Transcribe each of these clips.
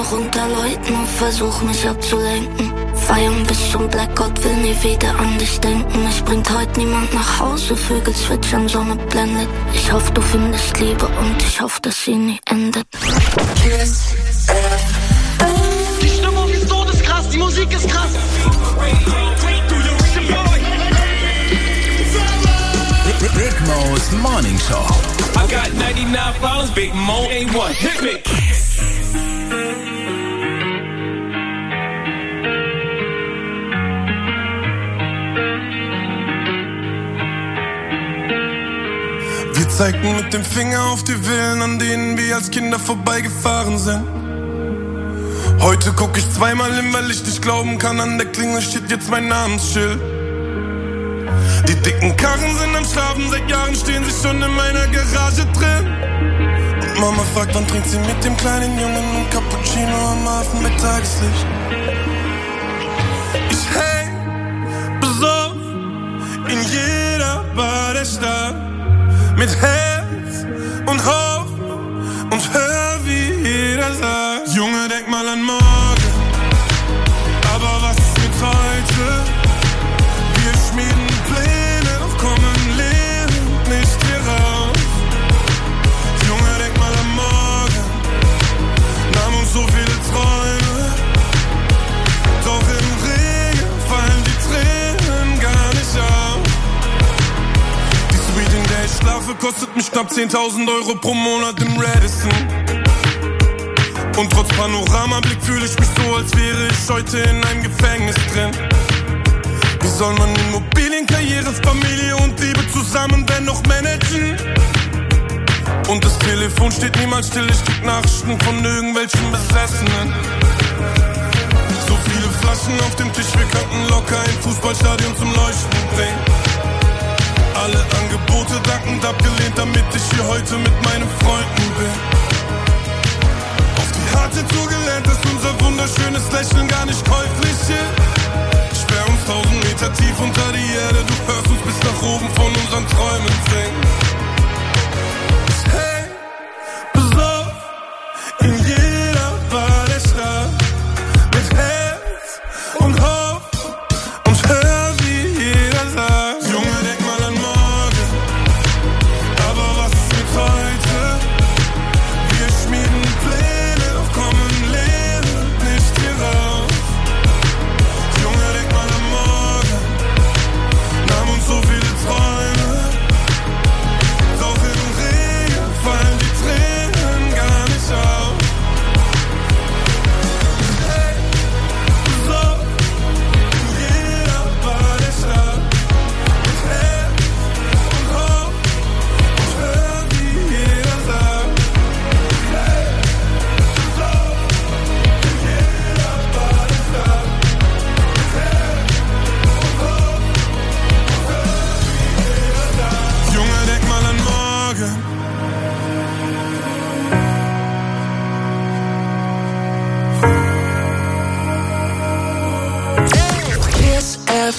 noch unter Leuten und versuch mich abzulenken. Feiern bis zum Blackout, will nie wieder an dich denken. Mich bringt heute niemand nach Hause, Vögel zwitschern, Sonne blendet. Ich hoffe, du findest Liebe und ich hoffe, dass sie nie endet. Die Stimmung ist todeskrass, die Musik ist krass. Big Mo's Morning Show. I got 99 problems, Big Mo ain't one. Hit me. Wir zeigten mit dem Finger auf die Villen, an denen wir als Kinder vorbeigefahren sind. Heute guck ich zweimal hin, weil ich nicht glauben kann, an der Klingel steht jetzt mein Namensschild. Die dicken Karren sind am Schlafen, seit Jahren stehen sie schon in meiner Garage drin. Und Mama fragt, wann trinkt sie mit dem kleinen Jungen ein Cappuccino am Hafen bei Tageslicht. Ich häng besoffen in jeder Bar der Stadt, mit Herz und Hoffnung und hör, wie jeder sagt: Junge, denk mal an morgen, aber was ist mit heute? Wir schmieden Pläne, doch kommen lebend nicht hier raus. Junge, denk mal an morgen, nahm uns so viele Träume, doch im Regen fallen die Tränen gar nicht auf. Die Suite, in der ich schlafe, kostet mich knapp 10.000 € pro Monat im Radisson. Und trotz Panoramablick fühle ich mich so, als wäre ich heute in einem Gefängnis drin. Wie soll man Immobilien, Karriere, Familie und Liebe zusammen dennoch managen? Und das Telefon steht niemals still, ich krieg Nachrichten von irgendwelchen Besessenen. So viele Flaschen auf dem Tisch, wir könnten locker ein Fußballstadion zum Leuchten bringen. Alle Angebote dankend abgelehnt, damit ich hier heute mit meinen Freunden bin. Auf die harte Tour gelernt, dass unser wunderschönes Lächeln gar nicht käuflich ist. Sperr uns 1000 Meter tief unter die Erde, du hörst uns bis nach oben von unseren Träumen singen. Ich häng besoffen in jeder Bar der Stadt, mit Herz und Hoffnung und hör, wie jeder sagt: Junge, denk mal an morgen, aber was ist mit heute? Wir schmieden Pläne, doch kommen lebend nicht hier raus. Junge, denk mal an morgen, nahm uns so viele Träume, doch im Regen fallen die Tränen gar nicht auf. Hey, so in jeder Bar der Stadt, mit Herz und Hoffnung und hör, wie jeder sagt. Hey, so in jeder Bar der Stadt, mit Herz und Hoffnung und hör, wie jeder sagt. Junge, denk mal an morgen. Kiss F.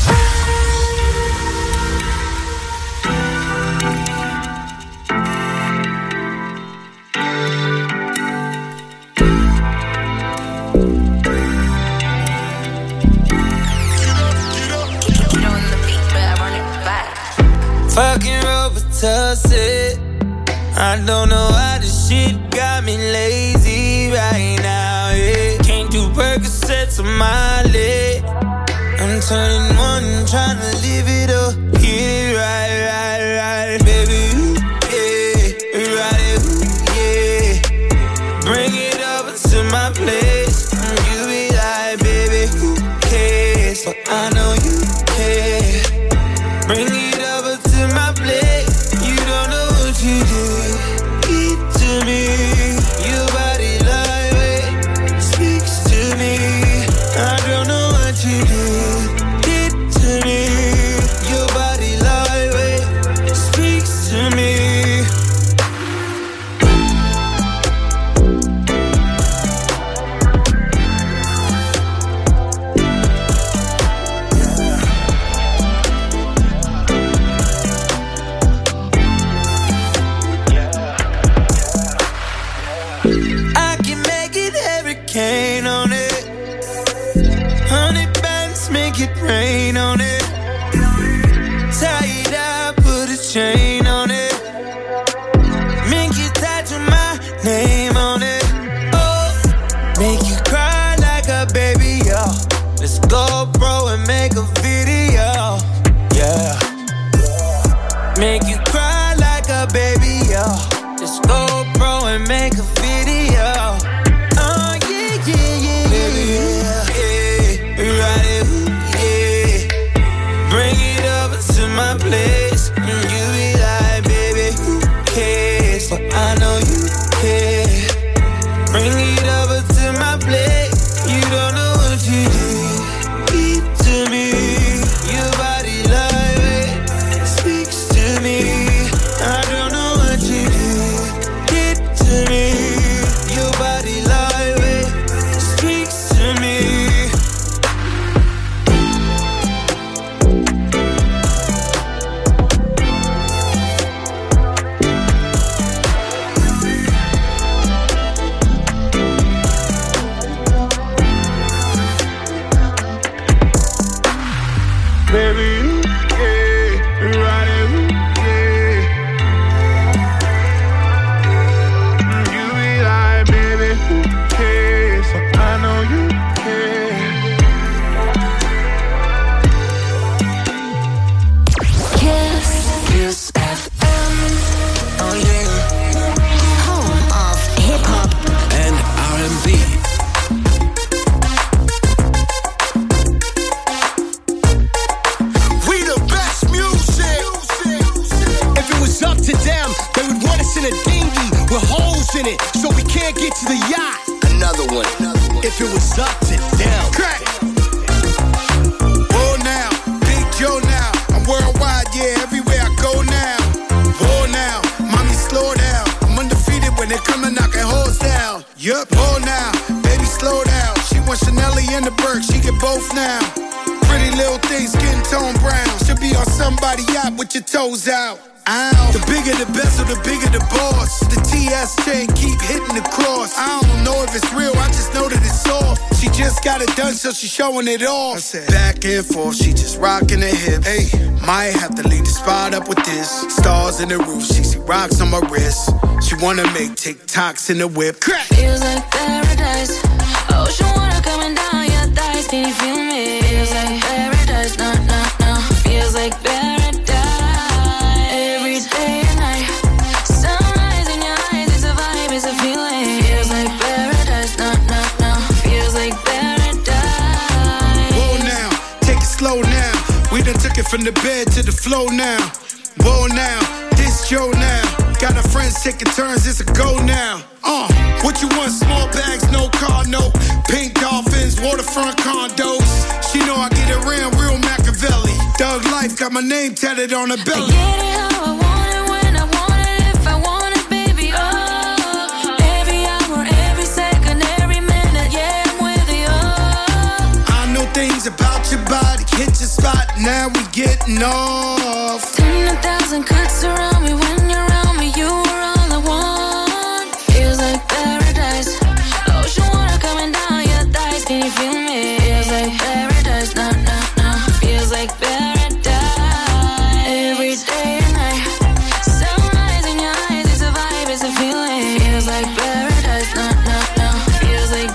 Fucking Robitussin. I don't know why this shit got me lazy right now, yeah. Can't do Percocets on my leg. I'm turning one, trying to live it up. Get it right, baby, yeah. Right it, yeah. Bring it over to my place. You be like, baby, who cares? But I know you care. Bring it over to my place. You don't know what you did. Eat to me. Your body lightweight speaks to me. I don't know what you did. Did to me. Your body lightweight speaks to me. rain on it. Tie it up, put a chain on it. Make you tattoo my name on it. Oh, make you cry like a baby, yo. Let's go, bro, and make a video, yeah. Make you cry like a baby, yo. Let's go, bro, and make a video. Oh, yeah, yeah, yeah, baby, yeah, yeah. Ride it, yeah. Bring it over to my place. You be like, baby, who cares? But I know you care. Bring it over to my place. You don't know what you do. Keep to me. Your body like it speaks to me. I don't know what you do. Get to me. Your body like it speaks to me. Baby, yeah, ride it, yeah. You be like, baby, who cares? So I know you care. Kiss FM. Oh yeah. Home of hip hop. And R&B. We the best music. If it was up to them, they would want us in a dinghy with holes in it, so we can't get to the yacht. Another one. If it was up to them. Crack. Whoa now, Big Joe now. I'm worldwide, yeah, everywhere I go now. Whoa now, mommy slow down. I'm undefeated when they come and knocking holes down. Yup, whoa now, baby slow down. She wants Chanelly and the Burke, she get both now. Pretty little thing, skin tone brown. Should be on somebody yacht with your toes out. Ow. The bigger the bezel, the bigger the boss. The TS chain keep hitting the cross. I don't know if it's real, I just know that it's soft. She just got it done, so she showing it off. Back and forth, she just rocking the hips. Hey, might have to leave the spot up with this. Stars in the roof, she see rocks on my wrist. She wanna make TikToks in the whip. Crack. Feels like paradise. Ocean water coming down your thighs. Can you feel me? Feels like paradise. No, no, no. Feels like paradise. Every day and night. Sunrise in your eyes. It's a vibe, it's a feeling. Feels like paradise. No, no, no. Feels like paradise. Whoa now, take it slow now. We done took it from the bed to the floor now. Whoa now, this Joe now. Got our friends taking turns, it's a go now. What you want? Small bags, no car, no. Pink dolphins, waterfront condos. She know I get around real Machiavelli. Doug Life got my name tatted on her belly. I get it how I want it, when I want it, if I want it, baby. Oh, every hour, every second, every minute, yeah, I'm with you. I know things about your body, hit your spot, now we getting off. 10,000 cuts around me when you're around me, you are all I want. Feels like paradise. Ocean water coming down your thighs, can you feel me? Feels like paradise, no, no, no. Feels like paradise. Every day and night. Sunrise in your eyes, it's a vibe, it's a feeling. Feels like paradise, no, no, no. Feels like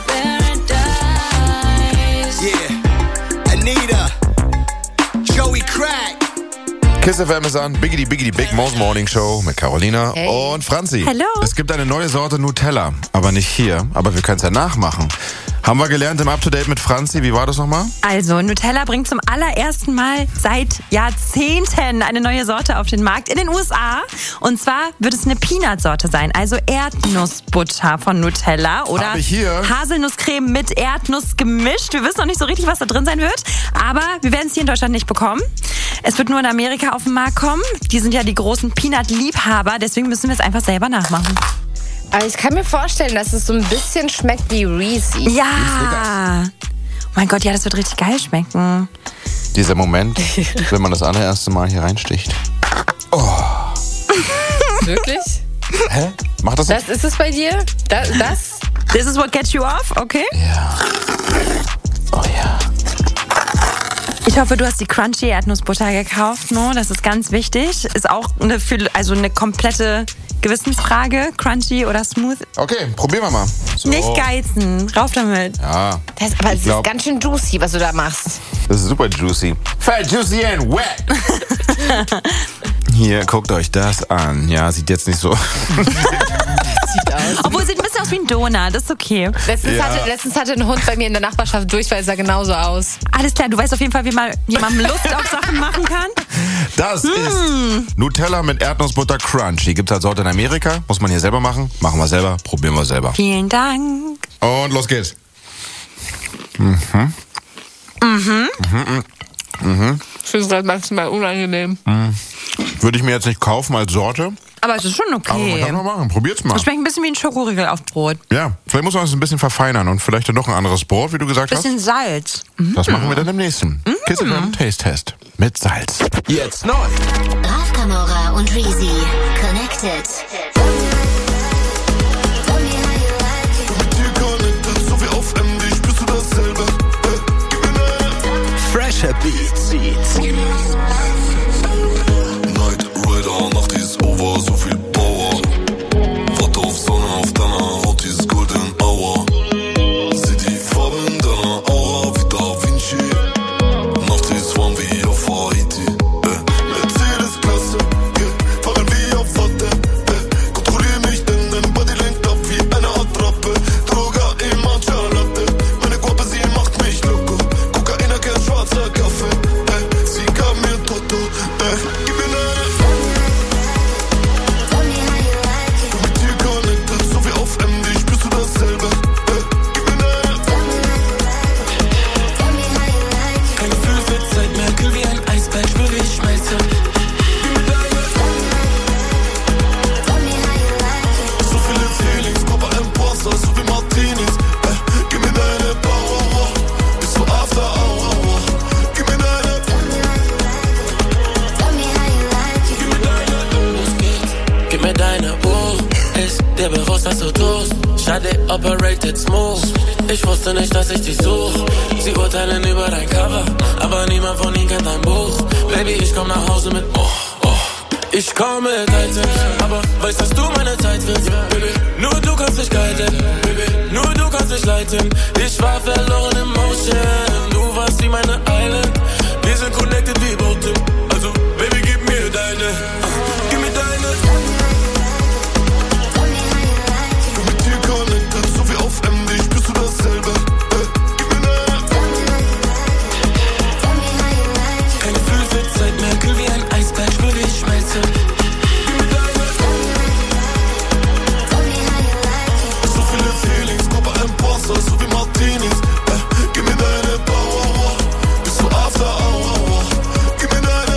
paradise. Yeah, Anita, Joey Crack. Kiss FM ist an, Biggity Big Mo's Morning Show mit Carolina und Franzi. Hallo. Es gibt eine neue Sorte Nutella, aber nicht hier, aber wir können es ja nachmachen. Haben wir gelernt im Up-to-Date mit Franzi, wie war das nochmal? Also, Nutella bringt zum allerersten Mal seit Jahrzehnten eine neue Sorte auf den Markt in den USA. Und zwar wird es eine Peanut-Sorte sein, also Erdnussbutter von Nutella oder Haselnusscreme mit Erdnuss gemischt. Wir wissen noch nicht so richtig, was da drin sein wird, aber wir werden es hier in Deutschland nicht bekommen. Es wird nur in Amerika auf den Markt kommen. Die sind ja die großen Peanut-Liebhaber, deswegen müssen wir es einfach selber nachmachen. Aber ich kann mir vorstellen, dass es so ein bisschen schmeckt wie Reese's. Ja. Oh mein Gott, ja, das wird richtig geil schmecken. Dieser Moment, wenn man das allererste Mal hier reinsticht. Oh. Wirklich? Hä? Mach das nicht? Das ist es bei dir? Das? This is what gets you off, okay? Ja. Oh ja. Ich hoffe, du hast die Crunchy Erdnussbutter gekauft, no? Das ist ganz wichtig. Ist auch eine komplette Gewissensfrage, Crunchy oder Smooth. Okay, probieren wir mal. So. Nicht geizen, rauf damit. Ja. Das ist ganz schön juicy, was du da machst. Das ist super juicy. Fat, juicy and wet. Hier, guckt euch das an. Ja, sieht jetzt nicht so... Sieht aus. Obwohl, sieht ein bisschen aus wie ein Donut, das ist okay. Letztens hatte ein Hund bei mir in der Nachbarschaft Durchfall, sah genauso aus. Alles klar, du weißt auf jeden Fall, wie man jemandem Lust auf Sachen machen kann. Das ist Nutella mit Erdnussbutter Crunchy. Gibt's als Sorte in Amerika. Muss man hier selber machen. Machen wir selber, probieren wir selber. Vielen Dank. Und los geht's. Ich finde es gerade maximal unangenehm. Würde ich mir jetzt nicht kaufen als Sorte. Aber es ist schon okay. Aber man kann mal machen. Probiert's mal. Das schmeckt ein bisschen wie ein Schokoriegel auf Brot. Ja, vielleicht muss man es ein bisschen verfeinern und vielleicht noch ein anderes Brot, wie du gesagt hast. Bisschen Salz. Das machen wir dann im nächsten. Kiss It Run Taste Test mit Salz. Jetzt neu. Raf Camora und Reezy. Connected. Fresher Beats. Night Rider, Nacht ist over, so viel Power. Warte auf Sonne, auf deiner Haut ist Golden Hour. Sieh die Farben deiner Aura wie Da Vinci. Nacht ist warm wie auf Haiti. Mercedes-Klasse, fahren wie auf Watte. Kontrollier mich, denn dein Body lenkt ab wie eine Attrappe. Droga im Matcha Latte. Meine Guape, sie macht mich loco. Kokaina, kein schwarzer Kaffee. Sie gab mir Toto. Gib mir eine. Mit dir connected, so wie auf MD, spürst du dasselbe. Gib mir eine. Kein Gefühl für Zeit mehr, kühl wie ein Eisberg, spür wie ich schmelze. Gib mir deine. So viele Feelings, Papa Imposter, so wie Martinis. Gib mir deine Power, bis so after hour. Gib mir deine. Gib mir deine Uhr, ist dir bewusst, dass du tust. Schade, operated smooth. Ich wusste nicht, dass ich dich such. Sie urteilen über dein Cover, aber niemand von ihnen kennt dein Buch. Baby, ich komm nach Hause mit Ich komm mit Items, aber weißt, dass du meine Zeit willst, Baby. Nur du kannst mich guiden, Baby. Nur du kannst mich leiten. Ich war verloren im Motion. Du warst wie meine Island. Wir sind connected wie Boating. Also, Baby, gib mir deine. Gib mir deine. Mit dir connected, so wie auf MD, spürst du dasselbe. Gib mir eine. Kein Gefühl für Zeit mehr, kühl wie ein Eisberg, spür wie ich schmelze. Gib mir deine. So viele Feelings, Papa Imposter, so wie Martinis. Gib mir deine Power, bis so after hour. Gib mir deine.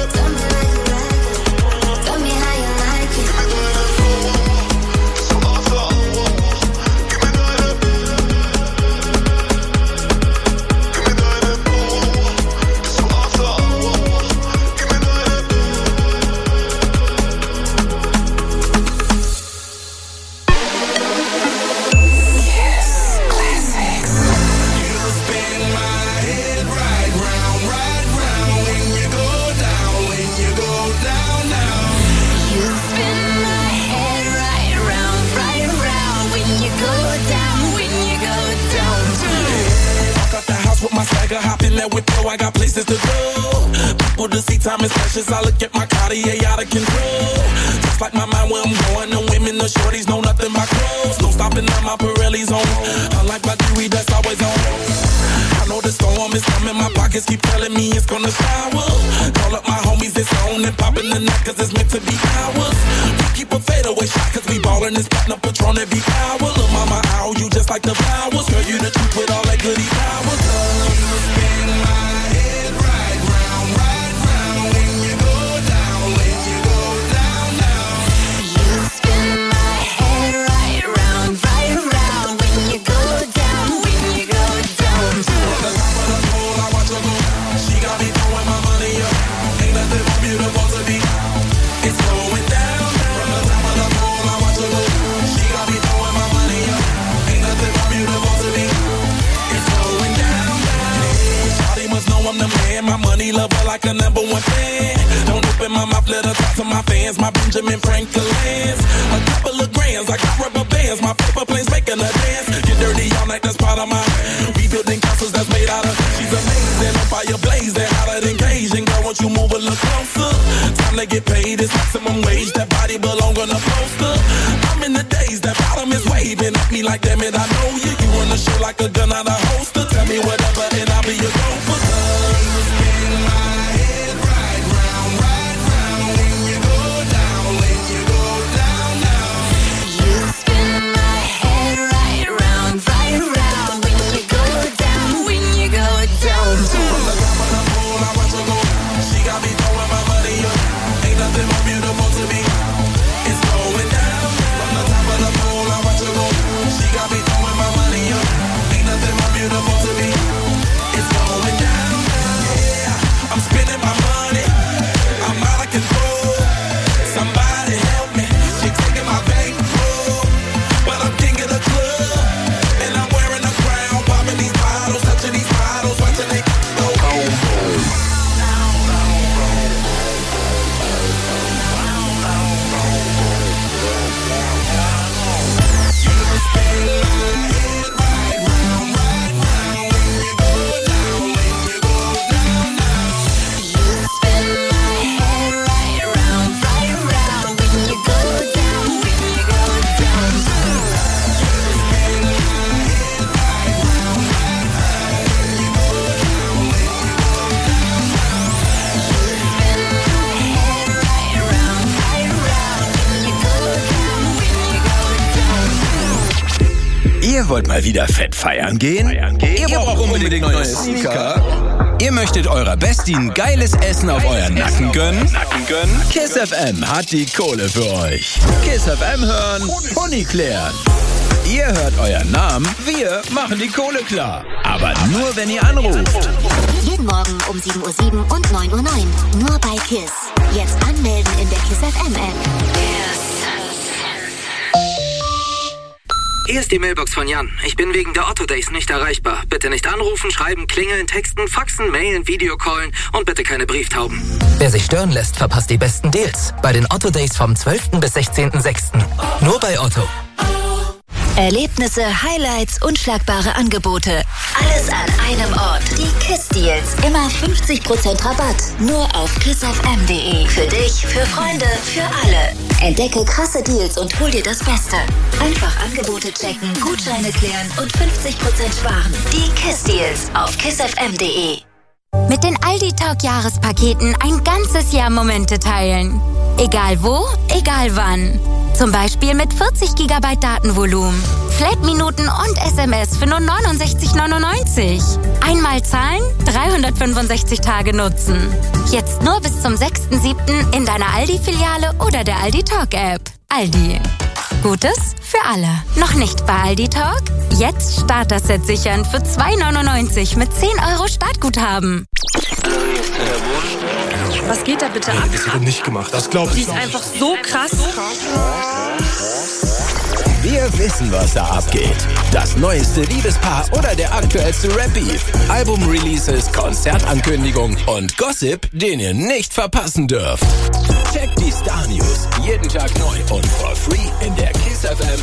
Hop in that whip, yo, I got places to go. People to see, time is precious. I look at my Cartier out of control. Just like my mind where I'm going. The women, the shorties know nothing but clothes. No stopping at my Pirelli's on. Unlike my jewelry, that's always on. I know the storm is coming. My pockets keep telling me it's gonna shower. Call up my homies, it's on and popping the night, cause it's meant to be ours. We keep a fadeaway shot, cause we ballin' this platinum Patron every hour. Look, mama, ow, you just like the flowers. Girl, you the truth with all that goody powers. Spin my head right round when you go down, when you go down, down. You spin my head right round when you go down, when you go down. From the top of the pole, I watch her go. She got me throwing my money up. Ain't nothing more beautiful to be. It's going down. From the top of the pole, I watch her go. She got me throwing my money up. Ain't nothing more beautiful to be. It's going down. really love her like a number one fan. Don't open my mouth, let her talk to my fans. My Benjamin Franklin's. A couple of grands, I got rubber bands. My paper planes making her dance. Get dirty all night, that's part of my rebuilding castles that's made out of. She's amazing, on fire blazing, hotter than Cajun. Girl, won't you move a little closer? Time to get paid, it's maximum wage. That body belong on a poster. I'm in the days, that bottom is waving at me like, damn it, I know you. You wanna show like a gun out of holster. Tell me whatever and I'll be your gopher. You spin my head right round when you go down, when you go down, down. You spin my head right round when you go down, when you go down. From the top of the pool, I watch her go. She got me throwing my money up. Ain't nothing more beautiful to me. It's going down. From the top of the pool, I watch her go. She got me throwing my money up. Ain't nothing more beautiful to me. It's going down. Yeah, I'm spending my money. I'm out of control. Somebody help me. She taking my bankroll, but I'm king of the club, and I'm wearing a crown, popping these bottles, touching these bottles, watching they go home. Ihr wollt mal wieder fett feiern gehen? Ihr braucht unbedingt neue Sneaker? Ihr möchtet eurer Bestie ein geiles Essen auf euren Nacken gönnen? Kiss FM hat die Kohle für euch. Kiss FM hören, Pony klären. Ihr hört euren Namen, wir machen die Kohle klar. Aber nur, wenn ihr anruft. Jeden Morgen um 7:07 Uhr und 9:09 Uhr. Nur bei KISS. Jetzt anmelden in der KISS FM App. Hier ist die Mailbox von Jan. Ich bin wegen der Otto Days nicht erreichbar. Bitte nicht anrufen, schreiben, klingeln, texten, faxen, mailen, Videocallen und bitte keine Brieftauben. Wer sich stören lässt, verpasst die besten Deals. Bei den Otto Days vom 12. bis 16.06. Nur bei Otto. Erlebnisse, Highlights, unschlagbare Angebote. Alles an einem Ort. Die KISS-Deals. Immer 50% Rabatt. Nur auf kissfm.de. Für dich, für Freunde, für alle. Entdecke krasse Deals und hol dir das Beste. Einfach Angebote checken, Gutscheine klären und 50% sparen. Die KISS-Deals auf kissfm.de. Mit den Aldi Talk Jahrespaketen ein ganzes Jahr Momente teilen. Egal wo, egal wann. Zum Beispiel mit 40 GB Datenvolumen, Flat-Minuten und SMS für nur 69,99. Einmal zahlen, 365 Tage nutzen. Jetzt nur bis zum 6.7. in deiner Aldi-Filiale oder der Aldi Talk App. Aldi. Gutes für alle. Noch nicht bei Aldi Talk? Jetzt Starter-Set sichern für 2,99 mit 10 € Startguthaben. Was geht da bitte ab? Das wird nicht gemacht, das glaub ich. Die ist einfach so krass. Wir wissen, was da abgeht. Das neueste Liebespaar oder der aktuellste Rap-Beef. Album-Releases, Konzertankündigung und Gossip, den ihr nicht verpassen dürft. Checkt die Star News jeden Tag neu und for free in der KISS FM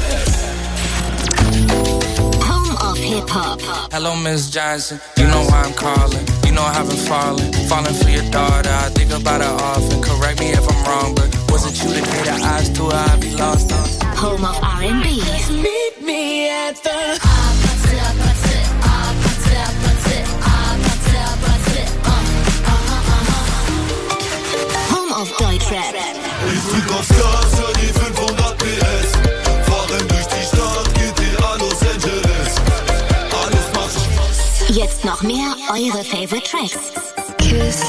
App. Home of Hip Hop. Hello, Miss Johnson. You know why I'm calling. You know I haven't fallen for your daughter. I think about her often. Correct me if I'm wrong, but wasn't you that gave the eyes to her? I'd be lost on. Home of R&B. Meet me at the. Home of Deutschrap. Ich drück aufs Gas, hör die 500 PS. Fahren durch die Stadt, GTA Los Angeles. Alles macht Spaß. Jetzt noch mehr eure Favorite Tracks. KISS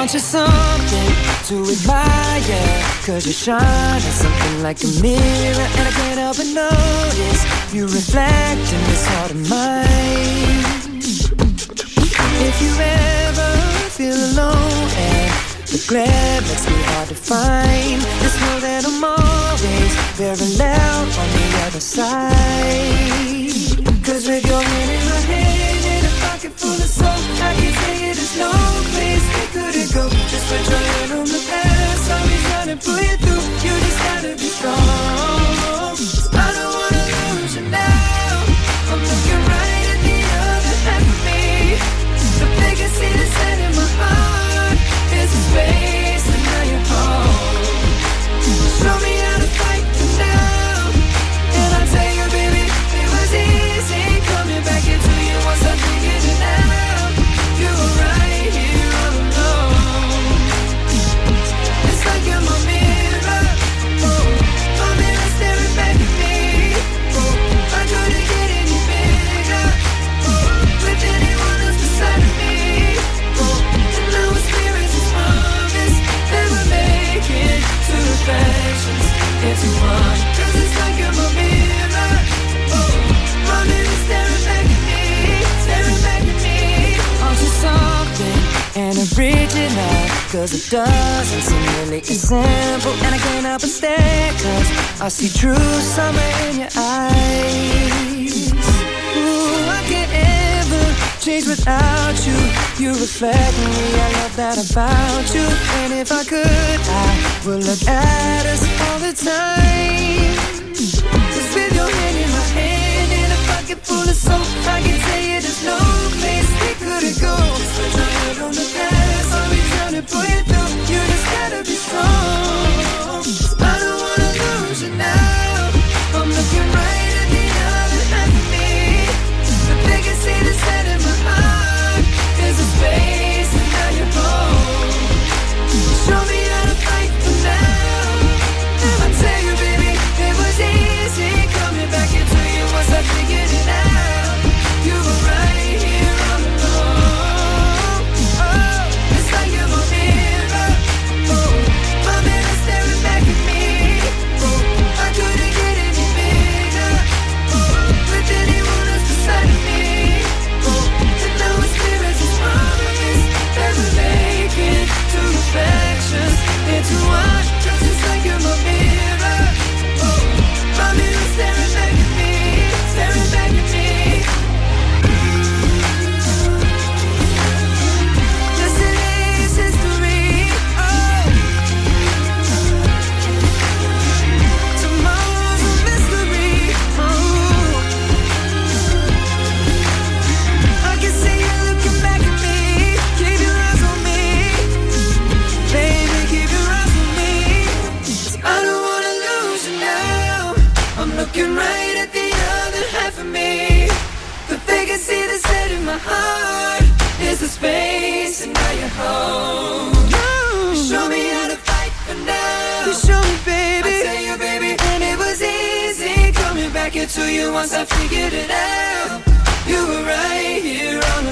Aren't you something to admire? Cause you shine at something like a mirror, and I can't help but notice you reflect in this heart of mine. If you ever feel alone and the glare makes me hard to find, just know that I'm always very loud on the other side. Cause with your hand in my hand and a pocket full of soap, I can tell you there's no place we couldn't go. Just put your hand on the past, I'll be trying to pull you through. You just gotta be strong. I don't wanna lose you now. I'm looking right at the other half of me. The vacancy that's set in my heart is a space, and now you're home. Show me how to fight for now, and I'll tell you, baby, it was easy coming back into you once I figured it out. You were right here all alone. It's like you're my mirror, my mirror staring back at me. I couldn't get any bigger with anyone else beside of me. And now it's clear as this promise that we're making two reflections into one. Cause it's like you're my mirror, my mirror staring back at me, staring back at me. Aren't you something and original? Cause it doesn't seem really as simple, and I can't help but stare, cause I see true summer in your eyes. Ooh, I can't ever change without you. You reflect me, I love that about you. And if I could, I would look at us all the time. Cause with your hand in my hand and a pocket full of soap, I can tell you there's no place we couldn't go. Put your head on the past, I'll be trying to pull you through. You just gotta be strong. I don't wanna lose you now. I'm looking right at the other half of me. The vacancy that's set in my heart is a space, and now you're home. Show me how to fight for now, and I tell you, baby, it was easy coming back into you once I figured it out. You were right here all alone. Oh, it's like you're my mirror, my mirror staring back at me. I couldn't get any bigger with anyone else beside of me. And now it's clear as this promise that we're making two reflections into one. Cause it's like you're my mirror, my mirror staring back at me, staring back at me. Yesterday's history, tomorrow's a mystery. I can see you looking back at me. Keep your eyes on me, baby, keep your eyes on me. 'Cause I don't wanna lose you now. I'm looking right at the other half of me. The vacancy that's set in my heart is the space, and now you're home. You show me how to fight for now. You show me, baby. I tell you, baby, and it was easy coming back into you once I figured it out. You were right here all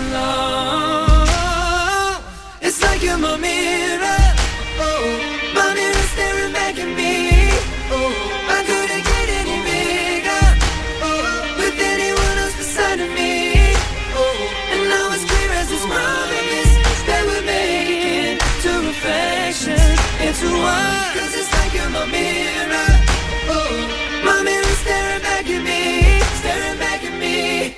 along. It's like you're my mirror, my mirror staring back at me. I couldn't get any bigger with anyone else beside of me. And now it's clear as this promise that we're making two reflections into one. Cause it's like you're my mirror, my mirror staring back at me, staring back at me.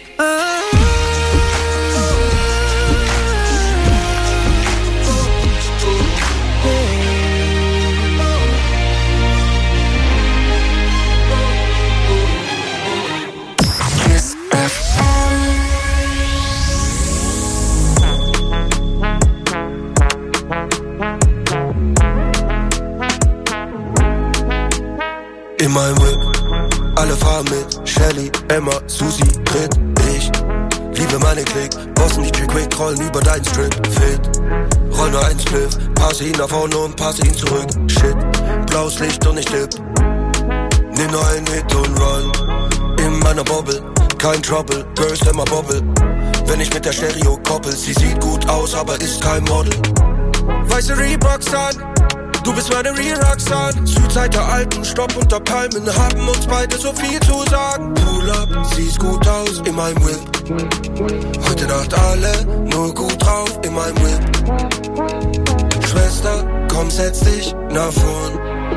In meinem Whip, alle fahren mit Shelly, Emma, Susi, Brit, ich liebe meine Klick, bossen die Quick, rollen über deinen Strip, fit, roll nur einen Spliff, passe ihn nach vorne und passe ihn zurück, shit, blaues Licht und ich tipp, nimm nur einen Hit und run, in meiner Bobble, kein Trouble, Girls immer Bobble, wenn ich mit der Stereo koppel, sie sieht gut aus, aber ist kein Model. weiße Reeboks an. Du bist meine Re-Roxanne. Südzeit der Alpen, Stopp unter Palmen, haben uns beide so viel zu sagen. Pull up, siehst gut aus in meinem Whip. Heute Nacht alle nur gut drauf in meinem Whip. Schwester, komm, setz dich nach vorn.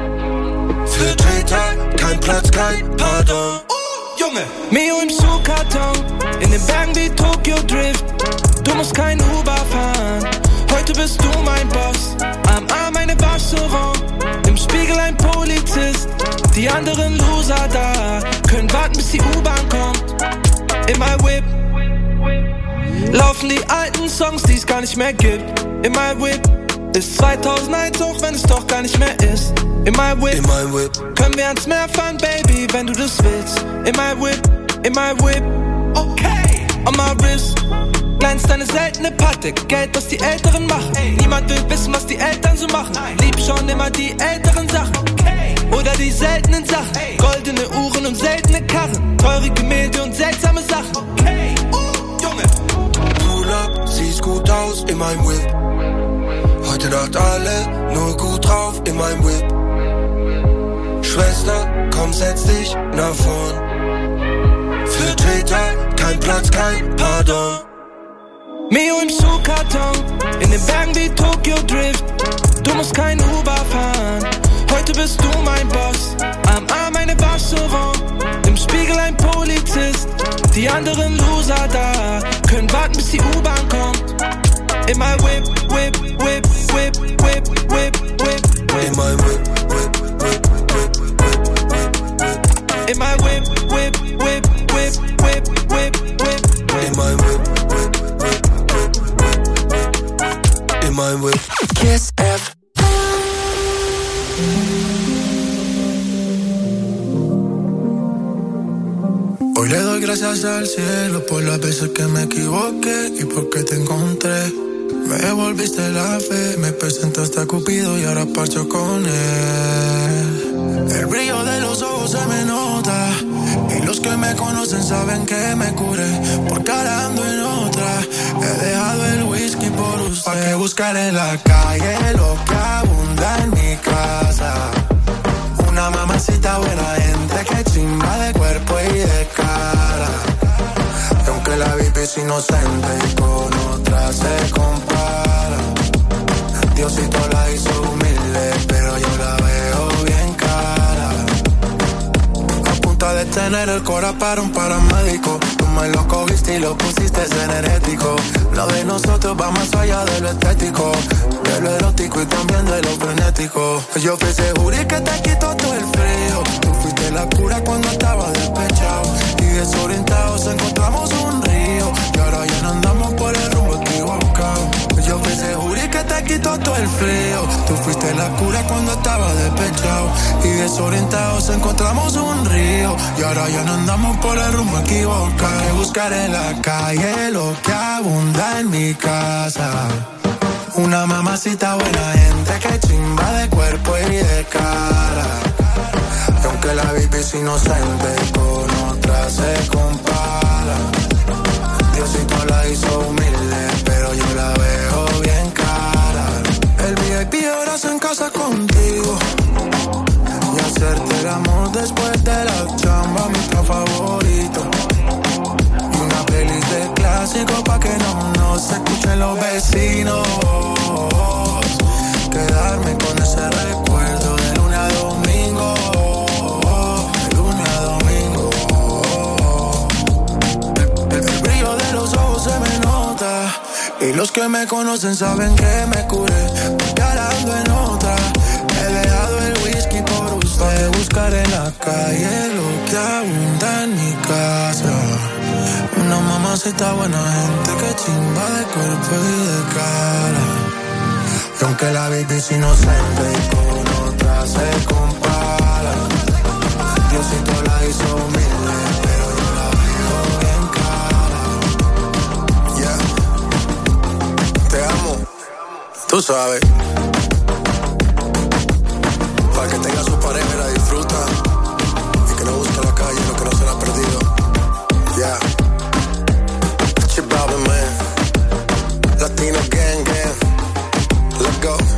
Für Treter, kein Platz, kein Pardon. Junge, Mio im Schuhkarton, in den Bergen wie Tokyo Drift. Du musst kein Uber fahren, heute bist du mein Boss. Am Arm eine Vacheron, im Spiegel ein Polizist. Die anderen Loser da, können warten bis die U-Bahn kommt. In my Whip laufen die alten Songs, die es gar nicht mehr gibt. In my Whip ist 2001, auch wenn es doch gar nicht mehr ist. In my Whip können wir ans Meer fahren, Baby, wenn du das willst. In my Whip, okay. On my wrist glänzt eine seltene Patte, Geld, was die Älteren machen. Niemand will wissen, was die Eltern so machen. Lieb schon immer die älteren Sachen, oder die seltenen Sachen. Goldene Uhren und seltene Karren, teure Gemälde und seltsame Sachen. Junge, pull up, siehst gut aus in meinem Whip. Heute Nacht alle nur gut drauf in meinem Whip. Schwester, komm, setz dich nach vorn. Für Treter, kein Platz, kein Pardon. Mio im Schuhkarton, in den Bergen wie Tokyo Drift. Du musst kein Uber fahren, heute bist du mein Boss. Am Arm eine Vacheron, im Spiegel ein Polizist. Die anderen Loser da, können warten bis die U-Bahn kommt. In my Whip, Whip, Whip, Whip, Whip, Whip, Whip. In my Whip, Whip, Whip, Whip, Whip, Whip. In my Whip, Whip, Whip, Whip, Whip, Whip, Whip. In my Whip, Whip, Whip, Whip, Whip. In my Whip. Kiss F. Hoy le doy gracias al cielo por las veces que me equivoqué y porque te encontré. Me devolviste la fe, me presentaste a Cupido y ahora parcho con él. El brillo de los ojos se me nota y los que me conocen saben que me curé porque ahora ando en otra. He dejado el whisky por usted. ¿Pa' qué buscar en la calle lo que abunda en mi casa? Una mamacita buena gente que chimba de cuerpo y de cara. Y aunque la VIP es inocente y con otra se compara, Diosito la hizo humilde, pero yo la veo bien cara. A punta de tener el cora para un paramédico, tú me lo cogiste y lo pusiste energético. Lo de nosotros va más allá de lo estético, de lo erótico y también de lo frenético. Yo fui seguro y que te quitó todo el frío. Tú fuiste la cura cuando estaba despechado y desorientados encontramos un río y ahora ya no andamos por el rumbo equivocado. Yo fui seguro y que te quitó todo el frío. Tú fuiste la cura cuando estaba despechado y desorientados encontramos un río y ahora ya no andamos por el rumbo equivocado. Que buscar en la calle lo que abunda en mi casa. Una mamacita buena gente que chimba de cuerpo y de cara. Y aunque la VIP es inocente con otra se compara, Diosito la hizo humilde, pero yo la veo bien cara. El VIP ahora se en casa contigo y hacerte el amor después de la chamba, mi plan favorito. Y una playlist de clásicos pa' que no se escuchen los vecinos. Quedarme con ese recuerdo de lunes a domingo, de lunes a domingo. El brillo de los ojos se me nota y los que me conocen saben que me curé porque ahora ando en otra. He dejado el whisky por usted. Buscar en la calle lo que abunda en mi casa. Una mamacita buena gente que chimba de cuerpo y de cara. Y aunque la baby es inocente y con otra se compara, Diosito la hizo humilde, pero yo la veo bien cara. Yeah. Te amo, tú sabes. Para que tenga su pareja y la disfruta y que no busque en la calle lo que no se le ha perdido. Yeah. Chip man. Latino gang gang. Let's go.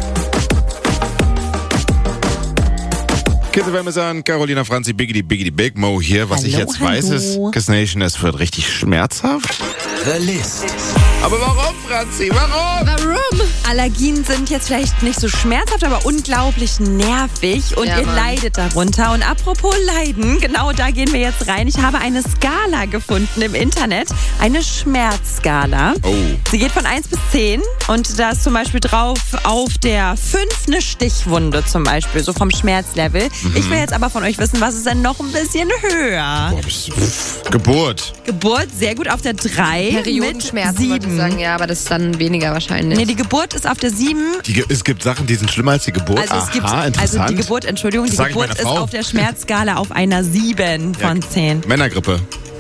FM ist an Carolina Franzi, Biggity Big Mo hier. Was ich jetzt weiß ist, Kiss Nation, es wird richtig schmerzhaft. The List. Aber warum, Franzi? Warum? Allergien sind jetzt vielleicht nicht so schmerzhaft, aber unglaublich nervig und Ja, ihr Mann. leidet darunter. Und apropos Leiden, genau da gehen wir jetzt rein. Ich habe eine Skala gefunden im Internet, eine Schmerzskala. Oh. Sie geht von 1 bis 10 und da ist zum Beispiel drauf auf der 5 eine Stichwunde zum Beispiel, so vom Schmerzlevel. Ich will jetzt aber von euch wissen, was ist denn noch ein bisschen höher? Geburt. Geburt, sehr gut, auf der 3 mit Periodenschmerzen, wollte ich 7. sagen. Ja, aber das ist dann weniger wahrscheinlich. Nee, die Geburt ist auf der 7. Es gibt Sachen, die sind schlimmer als die Geburt. Also die Geburt, Entschuldigung, die Das sag ich Geburt meiner ist Frau. auf der Schmerzskala auf einer 7 von 10. Männergrippe.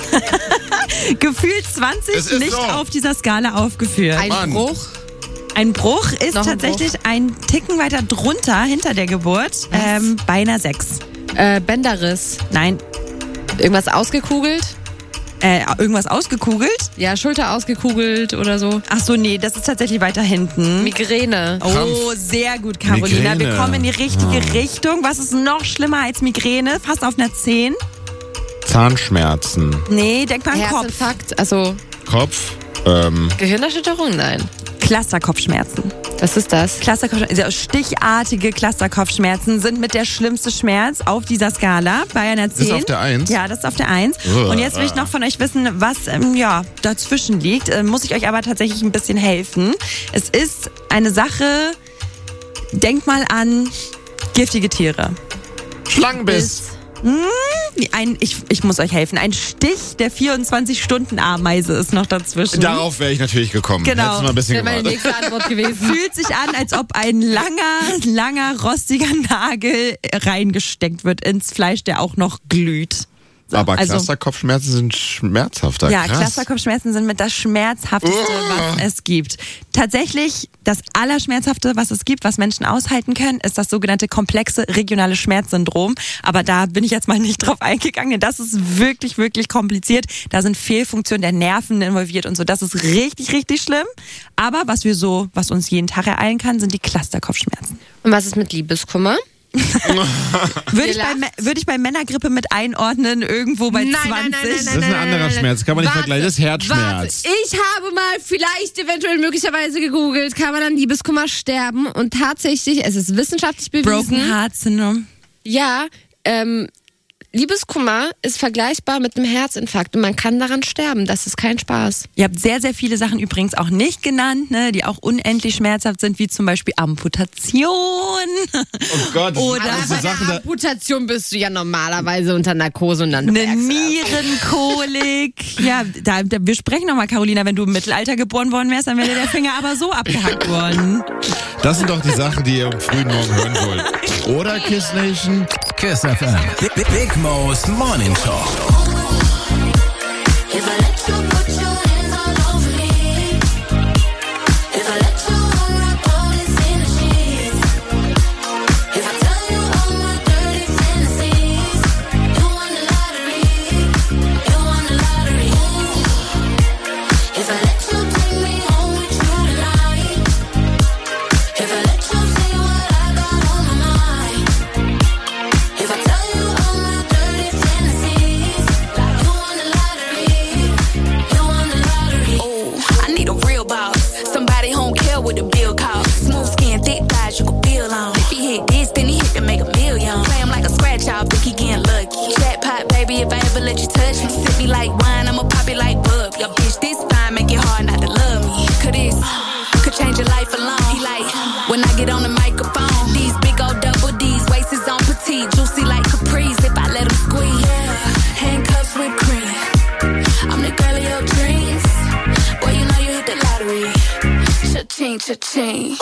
Gefühlt 20 Es ist nicht so. auf dieser Skala aufgeführt. Ein Bruch? Ein Bruch ist Noch ein tatsächlich ein Ticken weiter drunter, hinter der Geburt, bei einer 6. Bänderriss. Nein. Irgendwas ausgekugelt? Irgendwas ausgekugelt? Ja, Schulter ausgekugelt oder so. Ach so, nee, das ist tatsächlich weiter hinten. Migräne. Oh, sehr gut, Carolina. Migräne. Wir kommen in die richtige Richtung. Was ist noch schlimmer als Migräne? Fast auf einer 10. Zahnschmerzen. Nee, denk mal an Kopf. Herzinfarkt, also Kopf. Gehirnerschütterung? Nein. Clusterkopfschmerzen. Was ist das? Clusterkopfschmerzen, also stichartige Clusterkopfschmerzen sind mit der schlimmste Schmerz auf dieser Skala bei einer 10. Das ist auf der 1? Ja, das ist auf der 1. Und jetzt will ich noch von euch wissen, was dazwischen liegt. Muss ich euch aber tatsächlich ein bisschen helfen. Es ist eine Sache, denkt mal an giftige Tiere. Schlangenbiss. Ich muss euch helfen. Ein Stich der 24-Stunden-Ameise ist noch dazwischen. Darauf wäre ich natürlich gekommen. Genau. Hättest du mal ein bisschen Das wäre meine gewartet. nächste Antwort gewesen. Fühlt sich an, als ob ein langer, rostiger Nagel reingesteckt wird ins Fleisch, der auch noch glüht. So, Aber also- Clusterkopfschmerzen sind schmerzhafter. Ja, Krass. Clusterkopfschmerzen sind mit das Schmerzhafteste, was es gibt. Tatsächlich, das Allerschmerzhafte, was es gibt, was Menschen aushalten können, ist das sogenannte komplexe regionale Schmerzsyndrom. Aber da bin ich jetzt mal nicht drauf eingegangen, denn das ist wirklich, wirklich kompliziert. Da sind Fehlfunktionen der Nerven involviert und so. Das ist richtig, richtig schlimm. Aber was uns jeden Tag ereilen kann, sind die Clusterkopfschmerzen. Und was ist mit Liebeskummer? Würde ich bei Männergrippe mit einordnen, irgendwo bei 20. Das ist ein anderer Schmerz. Kann man nicht vergleichen. Das ist Herzschmerz. Ich habe mal vielleicht eventuell möglicherweise gegoogelt, kann man an Liebeskummer sterben? Und tatsächlich, es ist wissenschaftlich bewiesen. Broken Heart Syndrome. Ja, Liebeskummer ist vergleichbar mit einem Herzinfarkt und man kann daran sterben. Das ist kein Spaß. Ihr habt sehr, sehr viele Sachen übrigens auch nicht genannt, ne, die auch unendlich schmerzhaft sind, wie zum Beispiel Amputation. Oh Gott, Oder so Sachen da. Amputation bist du ja normalerweise unter Narkose und dann eine Nierenkolik. Ja, wir sprechen nochmal, Carolina, wenn du im Mittelalter geboren worden wärst, dann wäre dir der Finger aber so abgehackt worden. Das sind doch die Sachen, die ihr am frühen Morgen hören wollt. Oder Kiss Nation? Kiss FM. Big Mo's Morning Talk. Cha-ching.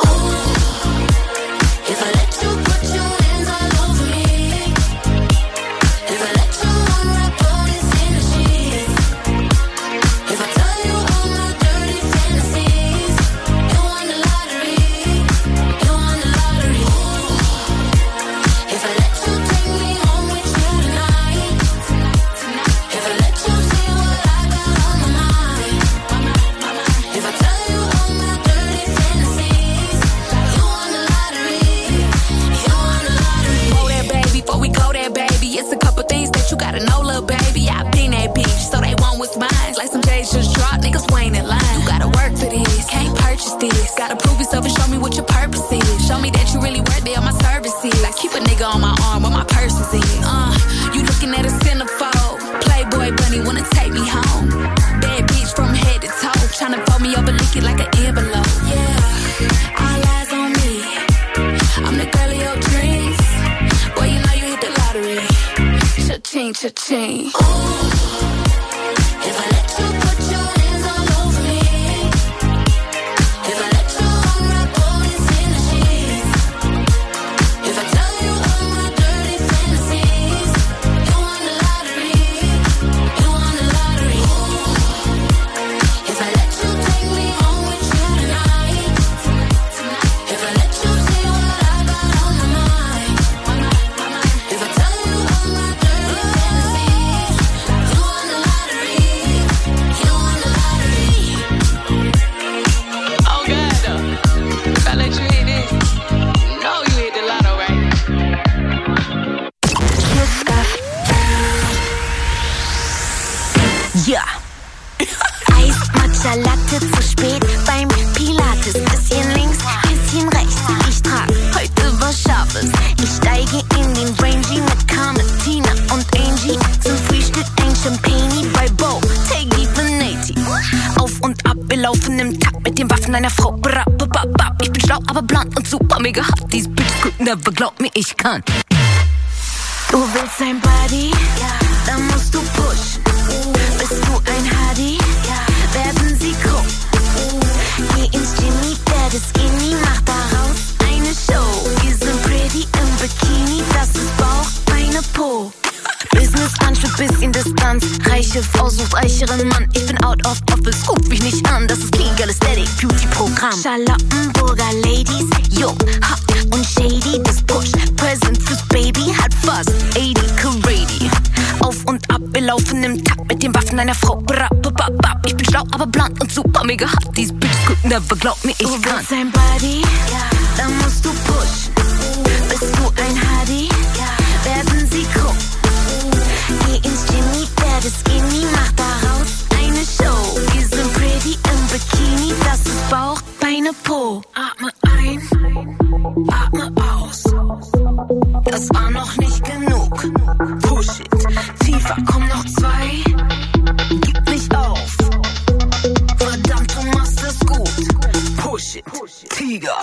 cha-ching, cha-ching. If I let you put your hands all over me, if I let you unwrap bullets in the sheets, if I tell you all my dirty fantasies, you won the lottery, you won the lottery. If I let you take me home with you tonight, if I let you see what I got on my mind, if I tell you all my dirty fantasies, you won the lottery, you won the lottery. Oh God, if I let you hit this, you know you hit the lotto, right? Ja. Eis, Matcha, Latte zu spät beim Pilates. Bisschen links, bisschen rechts. Ich trag heute was Scharfes. Ich steige in den Rangy mit Carmen, Tina und Angie. Zum Frühstück ein Champagne bei Bo, Teggy Venati. Auf und ab, wir laufen im Takt mit den Waffen einer Frau. Bra, ba, ba, ba. Ich bin schlau, aber blond und super mega hot. These bitches could never, glaub mir, ich kann. Du willst ein Buddy? Ja. Dann musst du pushen. Bist du ein Hardy? Ja. Werden sie gucken. Geh ins Jimmy, der das Skinny, mach daraus eine Show. Wir sind pretty im Bikini, das ist Bauch, Beine, Po. Business Lunch mit bisschen Distanz. Reiche Frau sucht reicheren Mann. Ich bin out of office, ruf mich nicht an. Das ist Clean Girl Aesthetic Beauty Programm. Charlottenburger Ladies, jung, hot und shady. Das Push, Present fürs Baby, hat fast 80 Karate. Auf und ab, wir laufen im Takt mit den Waffen einer Frau. Bra, ba, ba, ba. Ich bin schlau, aber blond und super mega hot. These bitches could never, glaub mir, ich kann. Du willst ein Buddy? Ja. Dann musst du pushen. Bist du ein Hardy? Ja. Werden sie gucken. Geh ins Jimmy, der das Skinny, mach daraus eine Show. Wir sind pretty im Bikini, das ist Bauch, Beine, Po. Atme ein, atme aus. Das war noch nicht genug. Push it, tiefer, komm noch zwei. Gib nicht auf. Verdammt, du machst das gut. Push it, Tiger.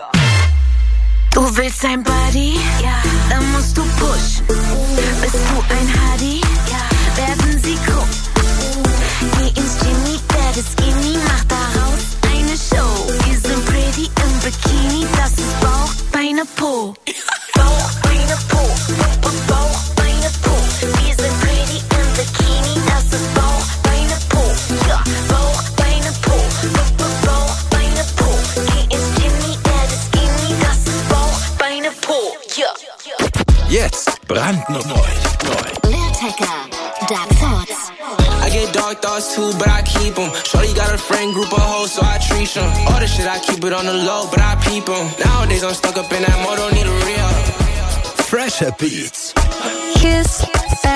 Du willst ein Buddy? Ja. Dann musst du pushen. Bist du ein Hardy? Ja. Werden sie gucken. Geh ins Jimmy, der das Skinny, mach daraus eine Show. Wir sind pretty im Bikini, das ist Bauch, Beine, Po. Bauch, Beine, Po. Bauch, Beine, Po. Wir sind pretty im Bikini, das ist Bauch, Beine, Po. Ja, Bauch, Beine, Po. Bauch, Beine, Po. Geh ins Jimmy, der das Skinny, das ist Bauch, Beine, Po. Ja. Jetzt brandneu. Lil Tecca, Dark Thoughts. I get dark thoughts too, but I keep them. Shorty got a friend group of hoes, so I treat them. All the shit I keep it on the low, but I peep them. Nowadays I'm stuck up in that mode, don't need a real. Fresher Beats. Kiss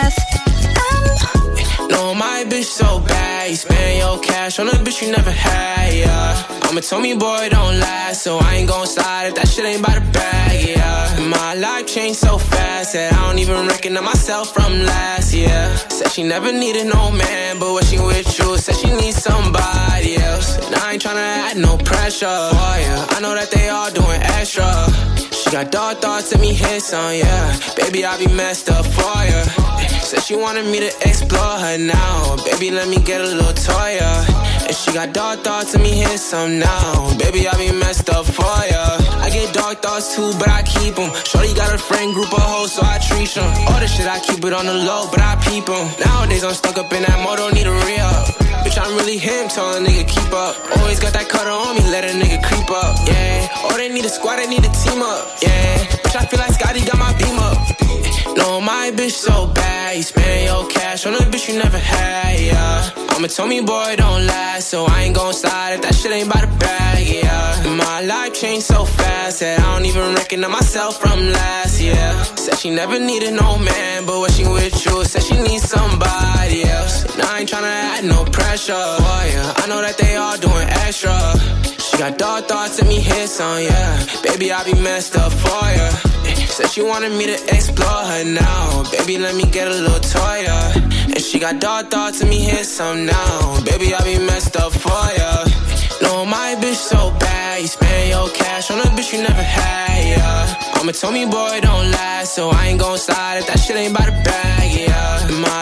FM. No, my bitch so bad. You spend your cash on a bitch you never had, yeah. Mama told me, boy, don't last, so I ain't gon' slide if that shit ain't by the bag, yeah. My life changed so fast that I don't even recognize myself from last year. Said she never needed no man, but when she with you, said she needs somebody else. And I ain't tryna add no pressure for ya. I know that they all doing extra. She got dark thoughts, let me hit some, yeah. Baby, I be messed up for ya. Said she wanted me to explore her now. Baby, let me get a little toy, yeah. And she got dark thoughts, let me hit some now. Baby, I be messed up for ya. I get dark thoughts too, but I keep them. Shorty got a friend group of hoes, so I treat them. All the shit I keep it on the low, but I peep them. Nowadays I'm stuck up in that mode, don't need a re-up. Bitch, I'm really him, tell a nigga keep up. Always got that cutter on me, let a nigga creep up, yeah. Oh, they need a squad, they need a team up, yeah. Bitch, I feel like Scotty got my beam up. No, my bitch so bad, you spend your cash on a bitch you never had, yeah. Mama told me, boy, don't last, so I ain't gon' slide if that shit ain't by the bag, yeah. My life changed so fast that I don't even recognize myself from last year. Said she never needed no man, but when she with you, said she needs somebody else. And I ain't tryna add no pressure for ya. I know that they all doing extra. She got dark thoughts, let me hit some, yeah. Baby, I be messed up for ya. Said she wanted me to explore her now. Baby, let me get a little toy, yeah. And she got dark thoughts, let me hit some now. Baby, I be messed up for ya. No, my bitch so bad, you spend your cash on a bitch you never had, yeah. Mama told me, boy, don't last, so I ain't gon' slide if that shit ain't by the bag, yeah.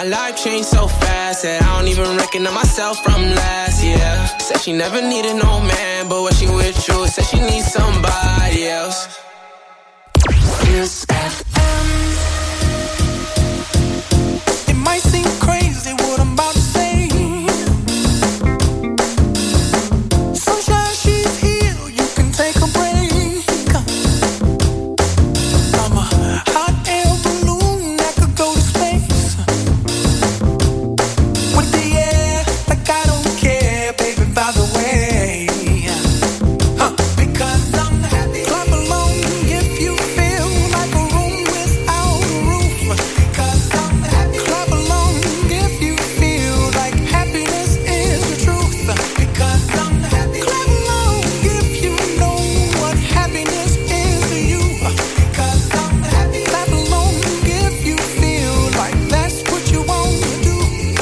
life changed so fast that I don't even recognize myself from last year. Said she never needed no man, but when she with you, said she needs somebody else. Kiss FM. It might seem crazy what I'm about to say. Sunshine, she's here, you can take a break. I'm a hot air balloon that could go to space. With the air, like I don't care, baby, by the way. Because I'm happy. Clap along if you feel like a room without a roof. Because I'm happy. Clap along if you feel like happiness is the truth. Because I'm happy. Clap along if you know what happiness is to you. Because I'm happy. Clap along if you feel like that's what you want to do.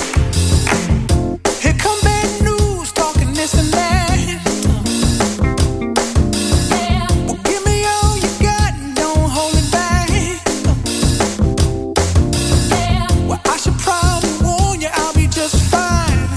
Here come bad news, talking this and that. Well, give me all you got and don't hold it back. Well, I should probably warn you, I'll be just fine.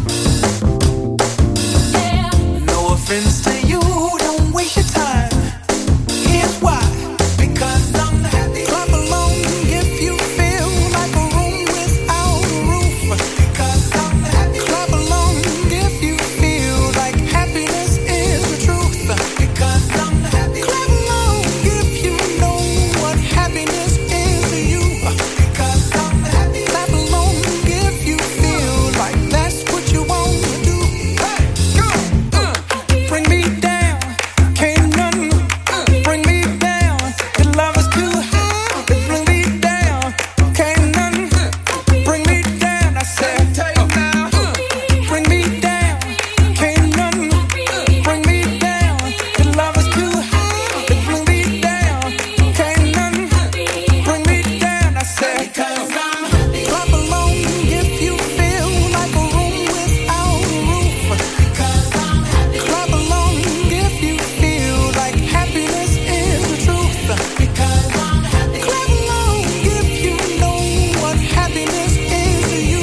No offense to you, don't waste your time. Here's why. Because I'm happy. Clap along if you feel like a room without a roof. Because I'm happy. Clap along if you feel like happiness is the truth. Because I'm happy. Clap along if you know what happiness is to you. Because I'm happy. Clap along if you feel like that's what you want to do. Hey, go! Bring me down, can't nothing bring me down. Your love is too high, bring me down, can't nothing bring me down. I said, bring me down, can't nothing bring me down. Your love is too high, bring me down, can't nothing bring me down. I said, clap along if you feel like a room without a roof. Clap along if you feel like happiness is the truth. Clap along if you know what happiness is to you.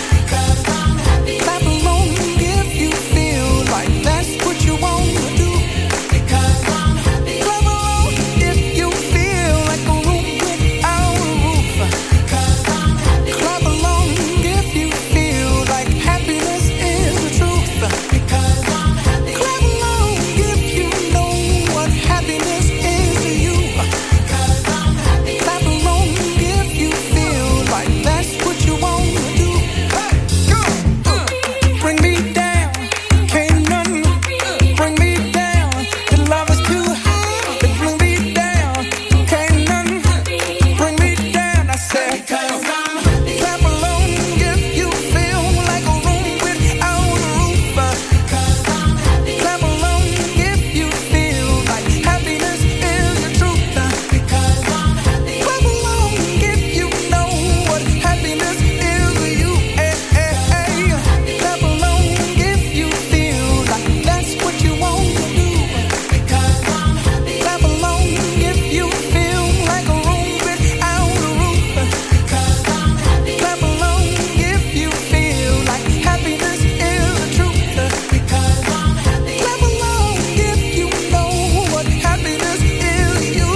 Clap along if you feel like that's what you want to do. Clap along if you feel like a room without a roof. Clap along if you feel like happiness is the truth. Clap along if you know what happiness is to you. Clap along if you feel like that's what you want to do. Hey, go! Bring me down, can't nothing bring me down. Your love is too high, bring me down, can't nothing bring me down. I said, clap along if you feel like a room without a roof. Clap along if you feel like happiness is the truth. Clap along if you know what happiness is to you. Clap along if you feel like that's what you want to do. Clap along if you feel like a room without a roof. Clap along if you feel like happiness is the truth. Clap along if you know what happiness is to you.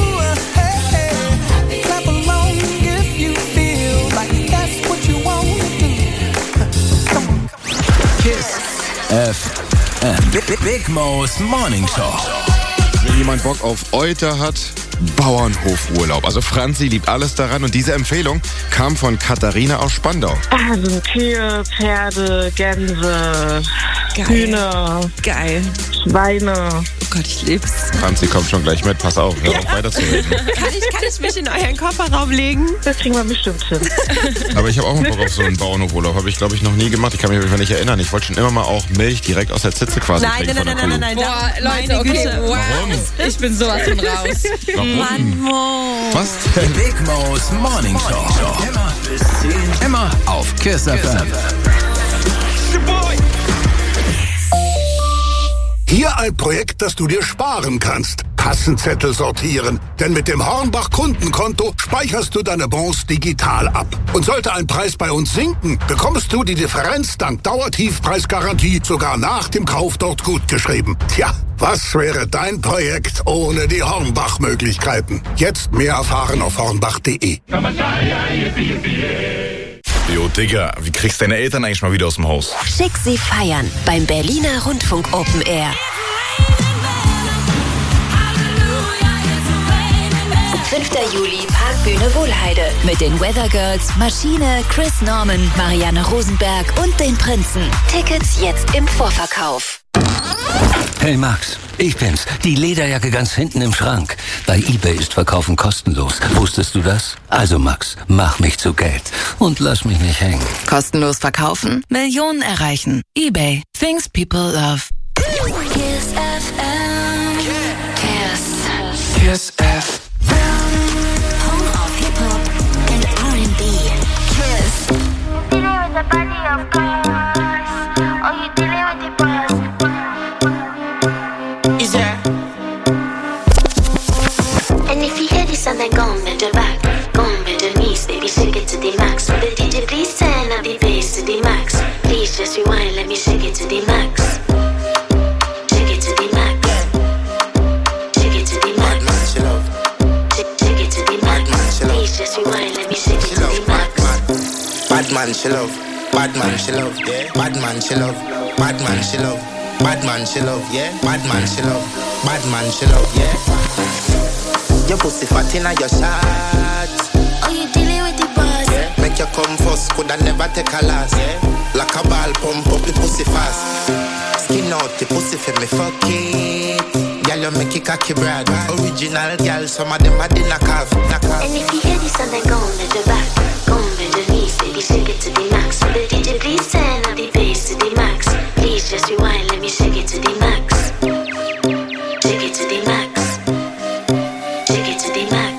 Clap along if you feel like that's what you want to do. Kiss FM. Big Mo's Morning Show. Wenn jemand Bock auf Euter hat, Bauernhofurlaub. Also Franzi liebt alles daran und diese Empfehlung kam von Katharina aus Spandau. Also Kühe, Pferde, Gänse, Hühner, Geil. Schweine. Oh Gott, ich lieb's. Franzi kommt schon gleich mit, pass auf, hör auf weiter zu reden. Kann ich mich in euren Kofferraum legen? Das kriegen wir bestimmt hin. Aber ich habe auch mal Bock auf so einen Bauernhofurlaub. Habe ich, glaube ich, noch nie gemacht. Ich kann mich auf jeden Fall nicht erinnern. Ich wollte schon immer mal auch Milch direkt aus der Zitze quasi trinken von der Kuh. Nein. Boah, Leute, okay, wow. Warum? Ich bin sowas von raus. Warum? Mann, Mo. Was? Big Mo's Morning Show. Immer bis 10. Immer auf Kiss FM. Hier ein Projekt, das du dir sparen kannst. Kassenzettel sortieren. Denn mit dem Hornbach-Kundenkonto speicherst du deine Bons digital ab. Und sollte ein Preis bei uns sinken, bekommst du die Differenz dank Dauertiefpreisgarantie sogar nach dem Kauf dort gutgeschrieben. Tja, was wäre dein Projekt ohne die Hornbach-Möglichkeiten? Jetzt mehr erfahren auf hornbach.de. Jo, Digga, wie kriegst du deine Eltern eigentlich mal wieder aus dem Haus? Schick sie feiern beim Berliner Rundfunk Open Air. 5. Juli, Parkbühne Wohlheide. Mit den Weather Girls, Maschine, Chris Norman, Marianne Rosenberg und den Prinzen. Tickets jetzt im Vorverkauf. Hey Max, ich bin's. Die Lederjacke ganz hinten im Schrank. Bei eBay ist Verkaufen kostenlos. Wusstest du das? Also Max, mach mich zu Geld und lass mich nicht hängen. Kostenlos verkaufen, Millionen erreichen. eBay. Things people love. Kiss FM. Kiss. Kiss FM. Home of Hip-Hop and R&B. Kiss. Dealing with the body of cars. Or you dealing with the boss? Is there? And if you hear this sound, then go on, bend your back. Go on, bend your knees, baby, shake it to the max. Will the DJ please turn up the bass to the max? Please just rewind, let me shake it to the max. Shake it to the max. Shake it to the max. Shake it to the max. Please just rewind, let me shake it to the max. Bad man, she love. Bad man, she love. Yeah. Bad man, she love. Bad man, she love. Bad man, she love. Yeah. Bad man, she love. Bad man, she love. Yeah. Your pussy fat inna your shots. Oh, you dealing with the boss? Yeah. Make you come first, coulda never take a last. Yeah. Like a ball, pump up the pussy fast. Skin out the pussy for me, fuck it. Girl, you make it cocky brag. Original girl, some of them bad in a calf. And if you hear this sound, then go on, bend your back. Go on, bend your knees, baby, shake it to the max. Will the DJ please turn up the bass to the max? Please just rewind, let me shake it to the max. Shake it to the max. Shake it to the max.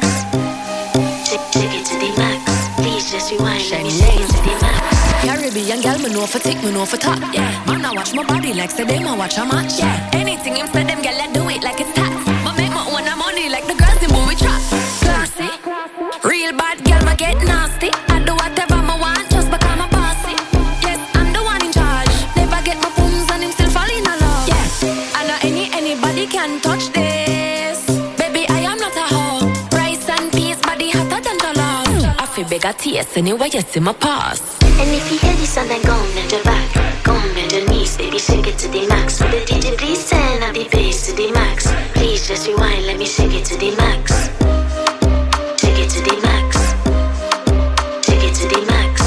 Shake it to the max. Please just rewind, let me shake it to the max. Caribbean girl, me know for tick, me know for top. Yeah, man, I watch my body like say them, I watch a match. Yeah, anything him say them, girl, I do it like it's tax. But make my own money like the girls in movie trap. Classy, real bad girl, ma get nasty. I do whatever I want just because I'm bossy. Yes, I'm the one in charge. Never get my pums and him still fall in love. Yeah, I know anybody can touch this. Baby, I am not a hoe. Rice and peas, body hotter than jollof. I feel bigger taste anyway, you see my pass. And if you hear this sound, then go on, bend your back. Go on, bend your knees, baby, shake it to the max. Will the DJ please turn up the bass to the max? Please just rewind, let me shake it to the max. Shake it to the max. Shake it to the max.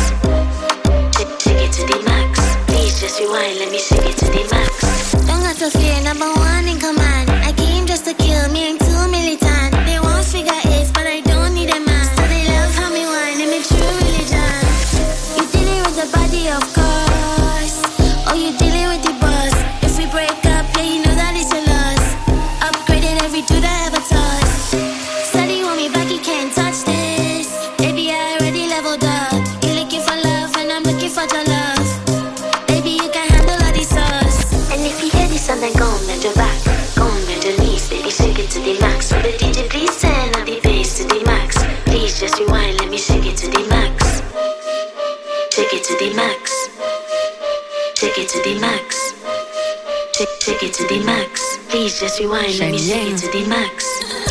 Shake it to the max. Please just rewind, let me shake it to the max. Don't got to fear, number one in command. I came just to kill, me ain't too militant. They want figure eights, but I don't need a man. So they love how me whine, and me true religion. You dealing with the body, of course. Or you dealing with the boss. If we break up, yeah, you know that it's your loss. Upgrading every dude I ever touched. Steady want me back, you can't touch this. Baby, I already leveled up. You're looking for love, and I'm looking for your love. Baby, you can handle all these sauce. And if you hear this sound, then go on, bend your back. Go on, bend your knees, baby, shake it to the max. Will the DJ please turn up the bass to the max? Please just rewind, let me shake it to the max. Shake it to the max. Shake it to the max. Shake it to the max. Please just rewind, let me shake it to the max.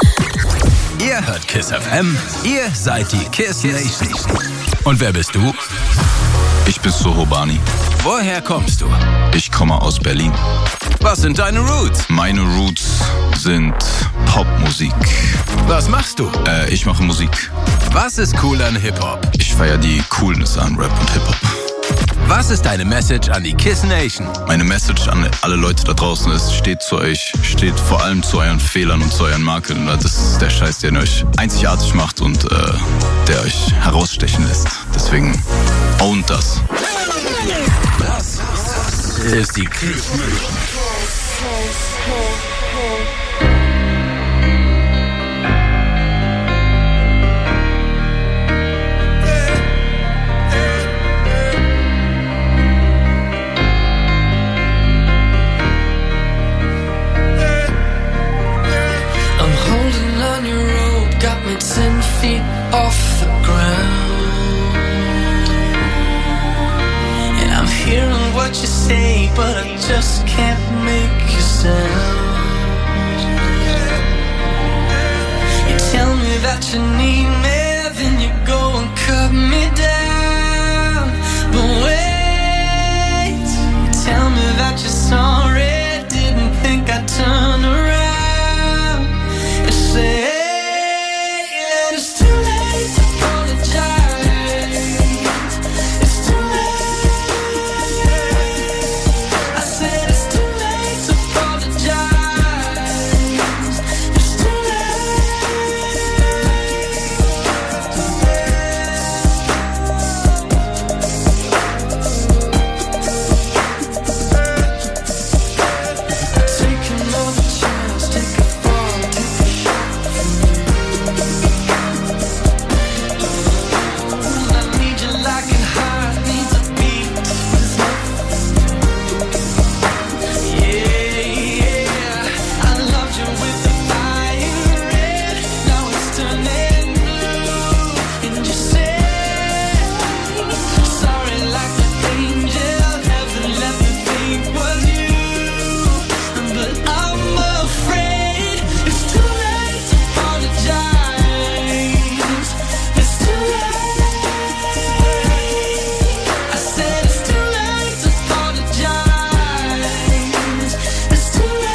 Ihr hört Kiss FM, ihr seid die Kiss Nation. Und wer bist du? Ich bin Sohobani. Woher kommst du? Ich komme aus Berlin. Was sind deine Roots? Meine Roots sind Popmusik. Was machst du? Ich mache Musik. Was ist cool an Hip-Hop? Ich feiere die Coolness an Rap und Hip-Hop. Was ist deine Message an die Kiss Nation? Meine Message an alle Leute da draußen ist, steht zu euch, steht vor allem zu euren Fehlern und zu euren Makeln. Das ist der Scheiß, der euch einzigartig macht und der euch herausstechen lässt. Deswegen ownt das. Das ist die Kiss Nation. me, but I just can't make you sound. You tell me that you need me, then you go and cut me down. But wait, you tell me that you're sorry, didn't think I'd turn around. You say that it's too late to apologize. It's too late. I said it's too late to apologize. It's too take another chance, take a fall, take a shot from you. I need you like a heart needs a beat. Yeah, I loved you with the fire red. Now it's turning blue. And you say sorry like an angel. Heaven let me think was you. But I'm afraid it's too late to apologize. It's too late. I said it's too late to apologize. It's too late.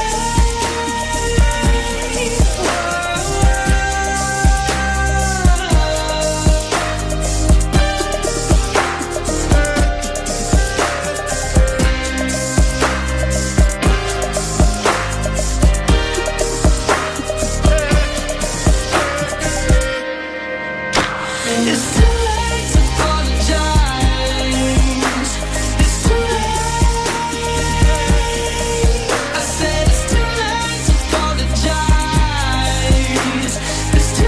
It's too late to apologize. It's too late. I said it's too late to apologize. It's too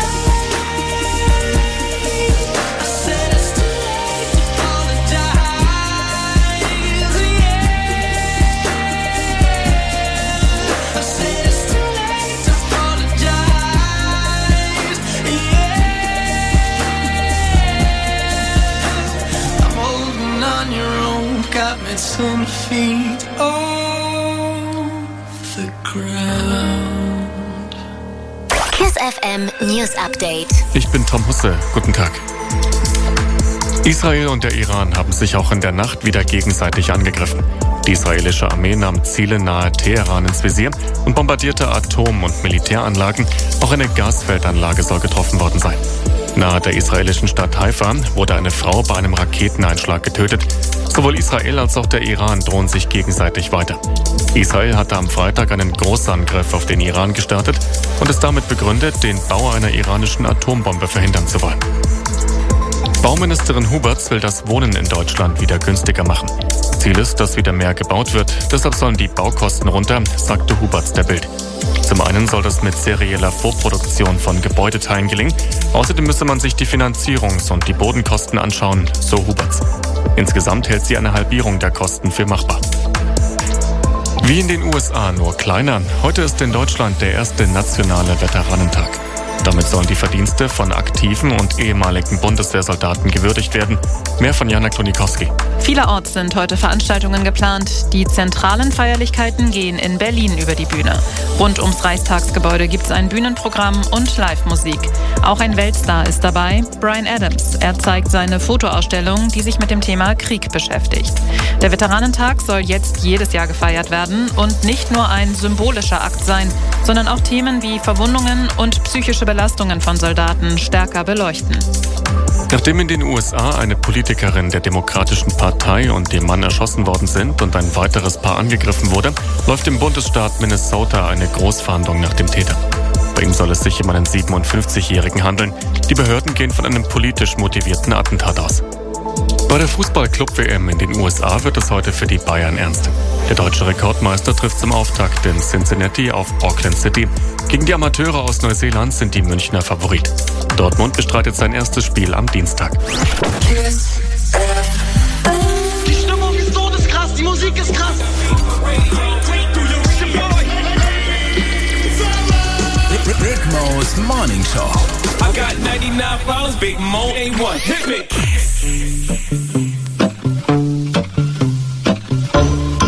late. I said it's too late to apologize. Yeah. I said it's too late to apologize. Yeah. I'm holding on your own, got me 10 feet off the ground. Kiss FM News Update. Ich bin Tom Husse. Guten Tag. Israel und der Iran haben sich auch in der Nacht wieder gegenseitig angegriffen. Die israelische Armee nahm Ziele nahe Teheran ins Visier und bombardierte Atom- und Militäranlagen. Auch eine Gasfeldanlage soll getroffen worden sein. Nahe der israelischen Stadt Haifa wurde eine Frau bei einem Raketeneinschlag getötet. Sowohl Israel als auch der Iran drohen sich gegenseitig weiter. Israel hatte am Freitag einen Großangriff auf den Iran gestartet und es damit begründet, den Bau einer iranischen Atombombe verhindern zu wollen. Bauministerin Huberts will das Wohnen in Deutschland wieder günstiger machen. Ziel ist, dass wieder mehr gebaut wird. Deshalb sollen die Baukosten runter, sagte Huberts der Bild. Zum einen soll das mit serieller Vorproduktion von Gebäudeteilen gelingen. Außerdem müsse man sich die Finanzierungs- und die Bodenkosten anschauen, so Huberts. Insgesamt hält sie eine Halbierung der Kosten für machbar. Wie in den USA, nur kleiner. Heute ist in Deutschland der erste nationale Veteranentag. Damit sollen die Verdienste von aktiven und ehemaligen Bundeswehrsoldaten gewürdigt werden. Mehr von Jana Klonikowski. Vielerorts sind heute Veranstaltungen geplant. Die zentralen Feierlichkeiten gehen in Berlin über die Bühne. Rund ums Reichstagsgebäude gibt es ein Bühnenprogramm und Live-Musik. Auch ein Weltstar ist dabei, Bryan Adams. Er zeigt seine Fotoausstellung, die sich mit dem Thema Krieg beschäftigt. Der Veteranentag soll jetzt jedes Jahr gefeiert werden und nicht nur ein symbolischer Akt sein, sondern auch Themen wie Verwundungen und psychische Belastungen von Soldaten stärker beleuchten. Nachdem in den USA eine Politikerin der Demokratischen Partei und ihr Mann erschossen worden sind und ein weiteres Paar angegriffen wurde, läuft im Bundesstaat Minnesota eine Großfahndung nach dem Täter. Bei ihm soll es sich um einen 57-Jährigen handeln. Die Behörden gehen von einem politisch motivierten Attentat aus. Bei der Fußball-Club-WM in den USA wird es heute für die Bayern ernst. Der deutsche Rekordmeister trifft zum Auftakt in Cincinnati auf Auckland City. Gegen die Amateure aus Neuseeland sind die Münchner Favorit. Dortmund bestreitet sein erstes Spiel am Dienstag. Die Stimmung ist todeskrass, die Musik ist krass. Big Mo's Morning Show. I got 99 problems, Big Mo ain't one. Hit me.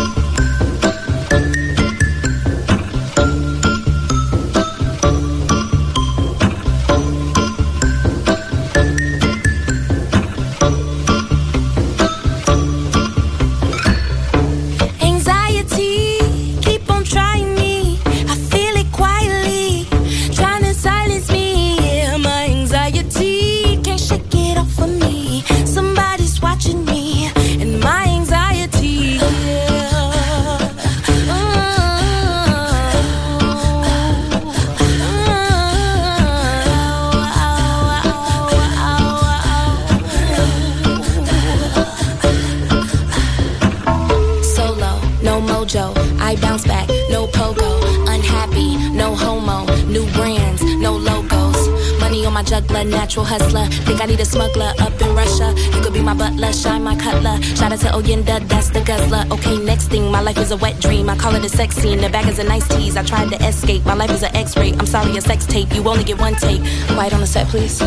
my juggler, natural hustler. Think I need a smuggler up in Russia. You could be my butler, shine my cutler. Shout out to Oyenda, that's the guzzler. Okay, next thing, my life is a wet dream. I call it a sex scene, the back is a nice tease. I tried to escape, my life is an X-ray. I'm sorry, a sex tape, you only get one take. Quiet on the set, please.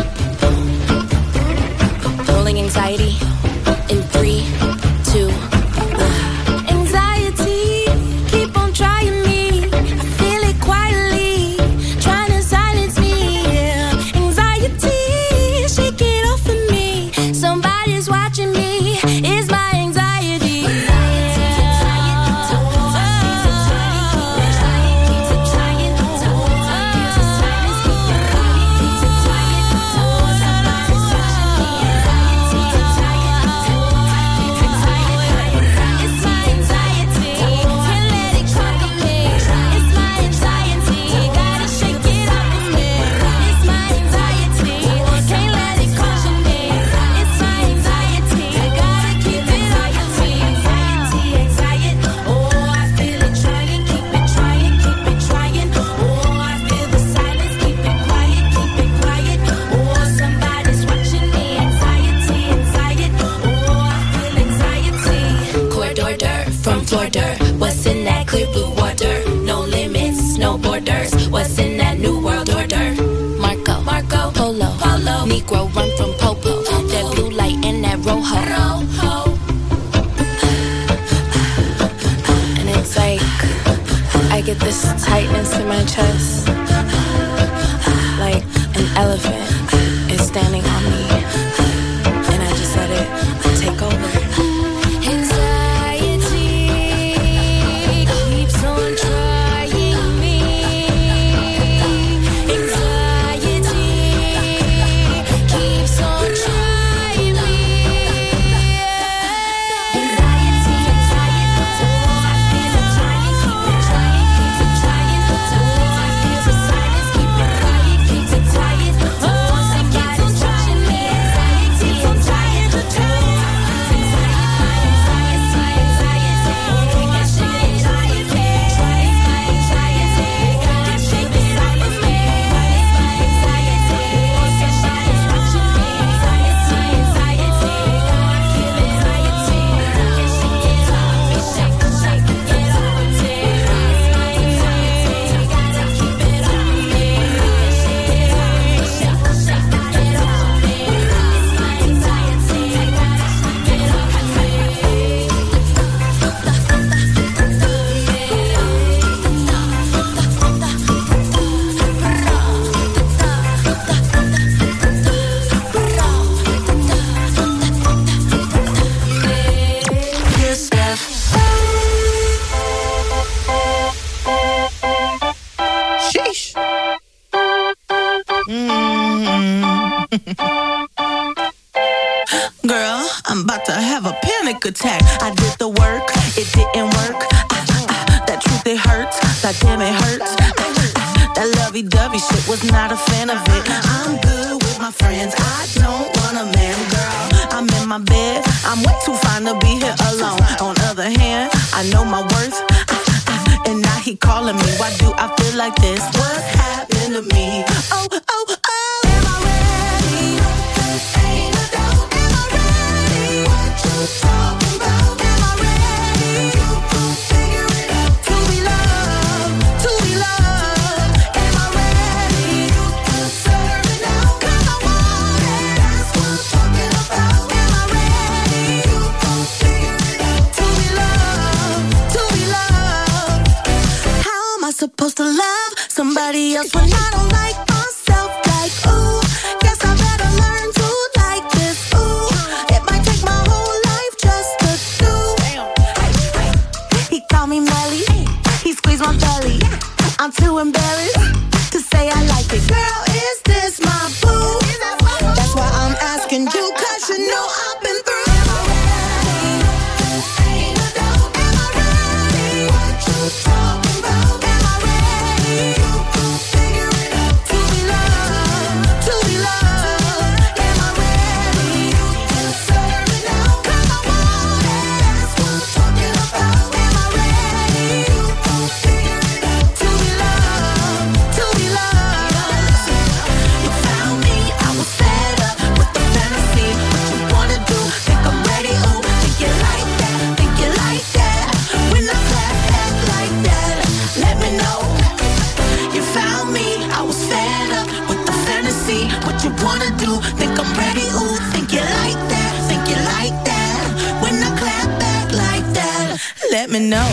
Rolling anxiety in 3, 2, 1. Anxiety, keep on trying me. I feel it quietly, trying to silence me. Yeah. Anxiety, shake it off of me. Somebody's watching me. It's my anxiety. What's in that clear blue water? No limits, no borders. What's in that new world order? Marco, Polo, Negro run from Popo. That blue light and that Rojo. And it's like I get this tightness in my chest, like an elephant is standing on me, and I just let it take over. Girl, I'm about to have a panic attack. I did the work, it didn't work. That truth, it hurts. That damn, it hurts. That lovey-dovey shit, was not a fan of it. I'm good with my friends, I don't want a man, girl. I'm in my bed, I'm way too fine to be here alone. On other hand, I know my worth, and now he calling me. Why do I feel like this? What happened to me? Oh, oh, oh. Am I ready? Ain't no doubt. Am I ready? What you talking about? Am I ready? You gon' figure it out. To be loved, to be loved. Am I ready? You deserve it now. 'Cause I want it. That's what I'm talking about. Am I ready? You gon' figure it out. To be loved, to be loved. How am I supposed to love somebody else when I don't like myself? Like, ooh, guess I better learn to like this. Ooh, it might take my whole life just to do. He called me Melly, he squeezed my belly. I'm too embarrassed to say I like it. Girl, is this my boo? That's why I'm asking you, 'cause you know I've been through. Am I ready? Ain't no doubt. Am I ready? What you talking about? Am I ready? You gon' figure it out. To let me know.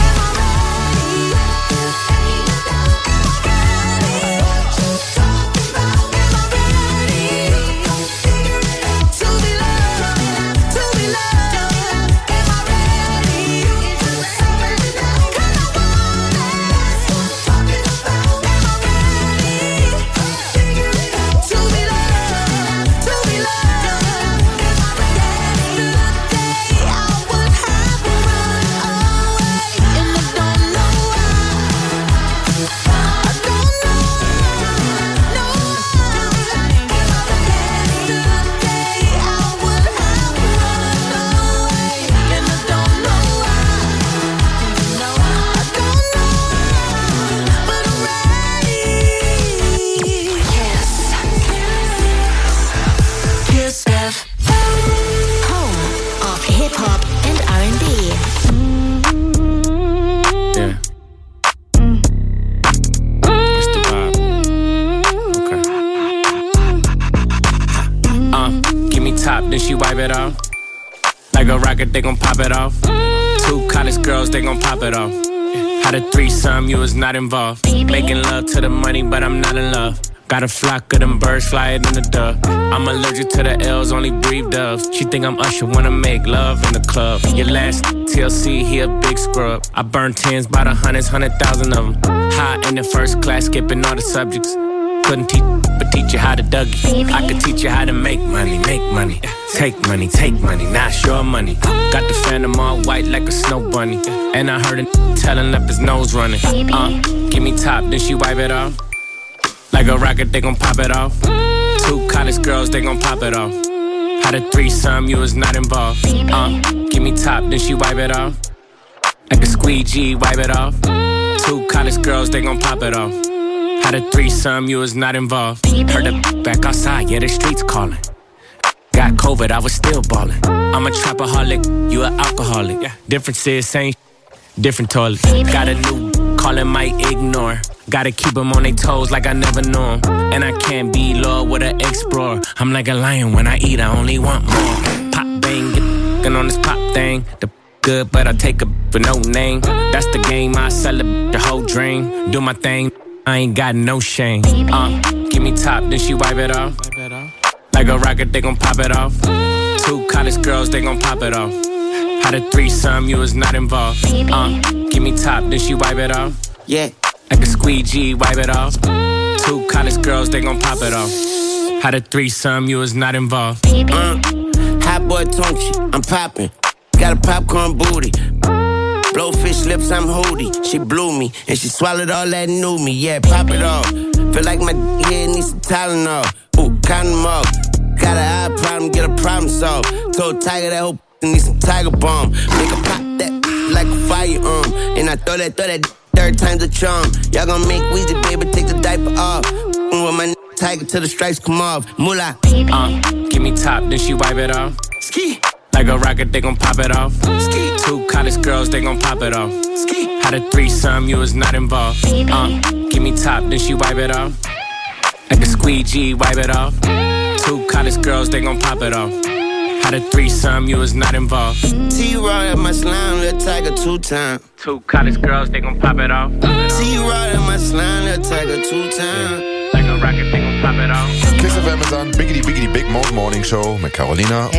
Then she wipe it off. Like a rocket, they gon' pop it off. Two college girls, they gon' pop it off. Had a threesome, you was not involved. Making love to the money, but I'm not in love. Got a flock of them birds flying in the dove. I'm allergic to the L's, only breathe doves. She think I'm Usher, wanna make love in the club. Your last TLC, he a big scrub. I burn tens by the hundreds, 100,000 of them. High in the first class, skipping all the subjects. Couldn't teach, but teach you how to Dougie. I could teach you how to make money, take money, now it's your money. Got the phantom all white like a snow bunny. And I heard it telling up his nose running. Give me top, then she wipe it off. Like a rocket, they gon' pop it off. Two college girls, they gon' pop it off. Had a threesome, you was not involved. Give me top, then she wipe it off. Like a squeegee, wipe it off. Two college girls, they gon' pop it off. Had a threesome, you was not involved. Heard the back outside, yeah, the streets calling. Got COVID, I was still ballin'. I'm a trapaholic, you an alcoholic. Difference is same, different toilet. Got a new callin', might ignore. Gotta keep them on their toes like I never knew 'em. And I can't be low with an explorer. I'm like a lion, when I eat, I only want more. Pop bang, get on this pop thing. The good, but I take a for no name. That's the game, I sell it, the whole dream. Do my thing, I ain't got no shame. Give me top, then she wipe it off. Like a rocket, they gon' pop it off. Two college girls, they gon' pop it off. Had a threesome, you was not involved. Give me top, then she wipe it off. Yeah. Like a squeegee, wipe it off. Two college girls, they gon' pop it off. Had a threesome, you was not involved. Hot boy Tonchi, I'm poppin'. Got a popcorn booty. Blowfish lips, I'm hoody. She blew me, and she swallowed all that new me. Yeah, pop it off. Feel like my head needs some Tylenol. Ooh, count them up. Got an eye problem, get a problem solved. Told Tiger that whole need some Tiger Balm. Make her pop that like a firearm. And I throw that third time's a charm. Y'all gon' make Weezy, baby, take the diaper off. With my Tiger till the stripes come off. Moolah. Give me top, then she wipe it off. Ski. Like a rocket, they gon' pop it off. Ski. Two college girls, they gon' pop it off. Ski. Had a threesome, you was not involved. Give me top, then she wipe it off. Like a squeegee, wipe it off. Two college girls, they gon' pop it off. Had a threesome, you was not involved. T-Raw at my slime, little Tiger 2 times. Two college girls, they gon' pop it off. T-Raw at my slime, little Tiger 2 times. Like a rocket, they gon' pop it off. Kiss FM ist an Biggity Biggity Big Mode Morning Show mit Carolina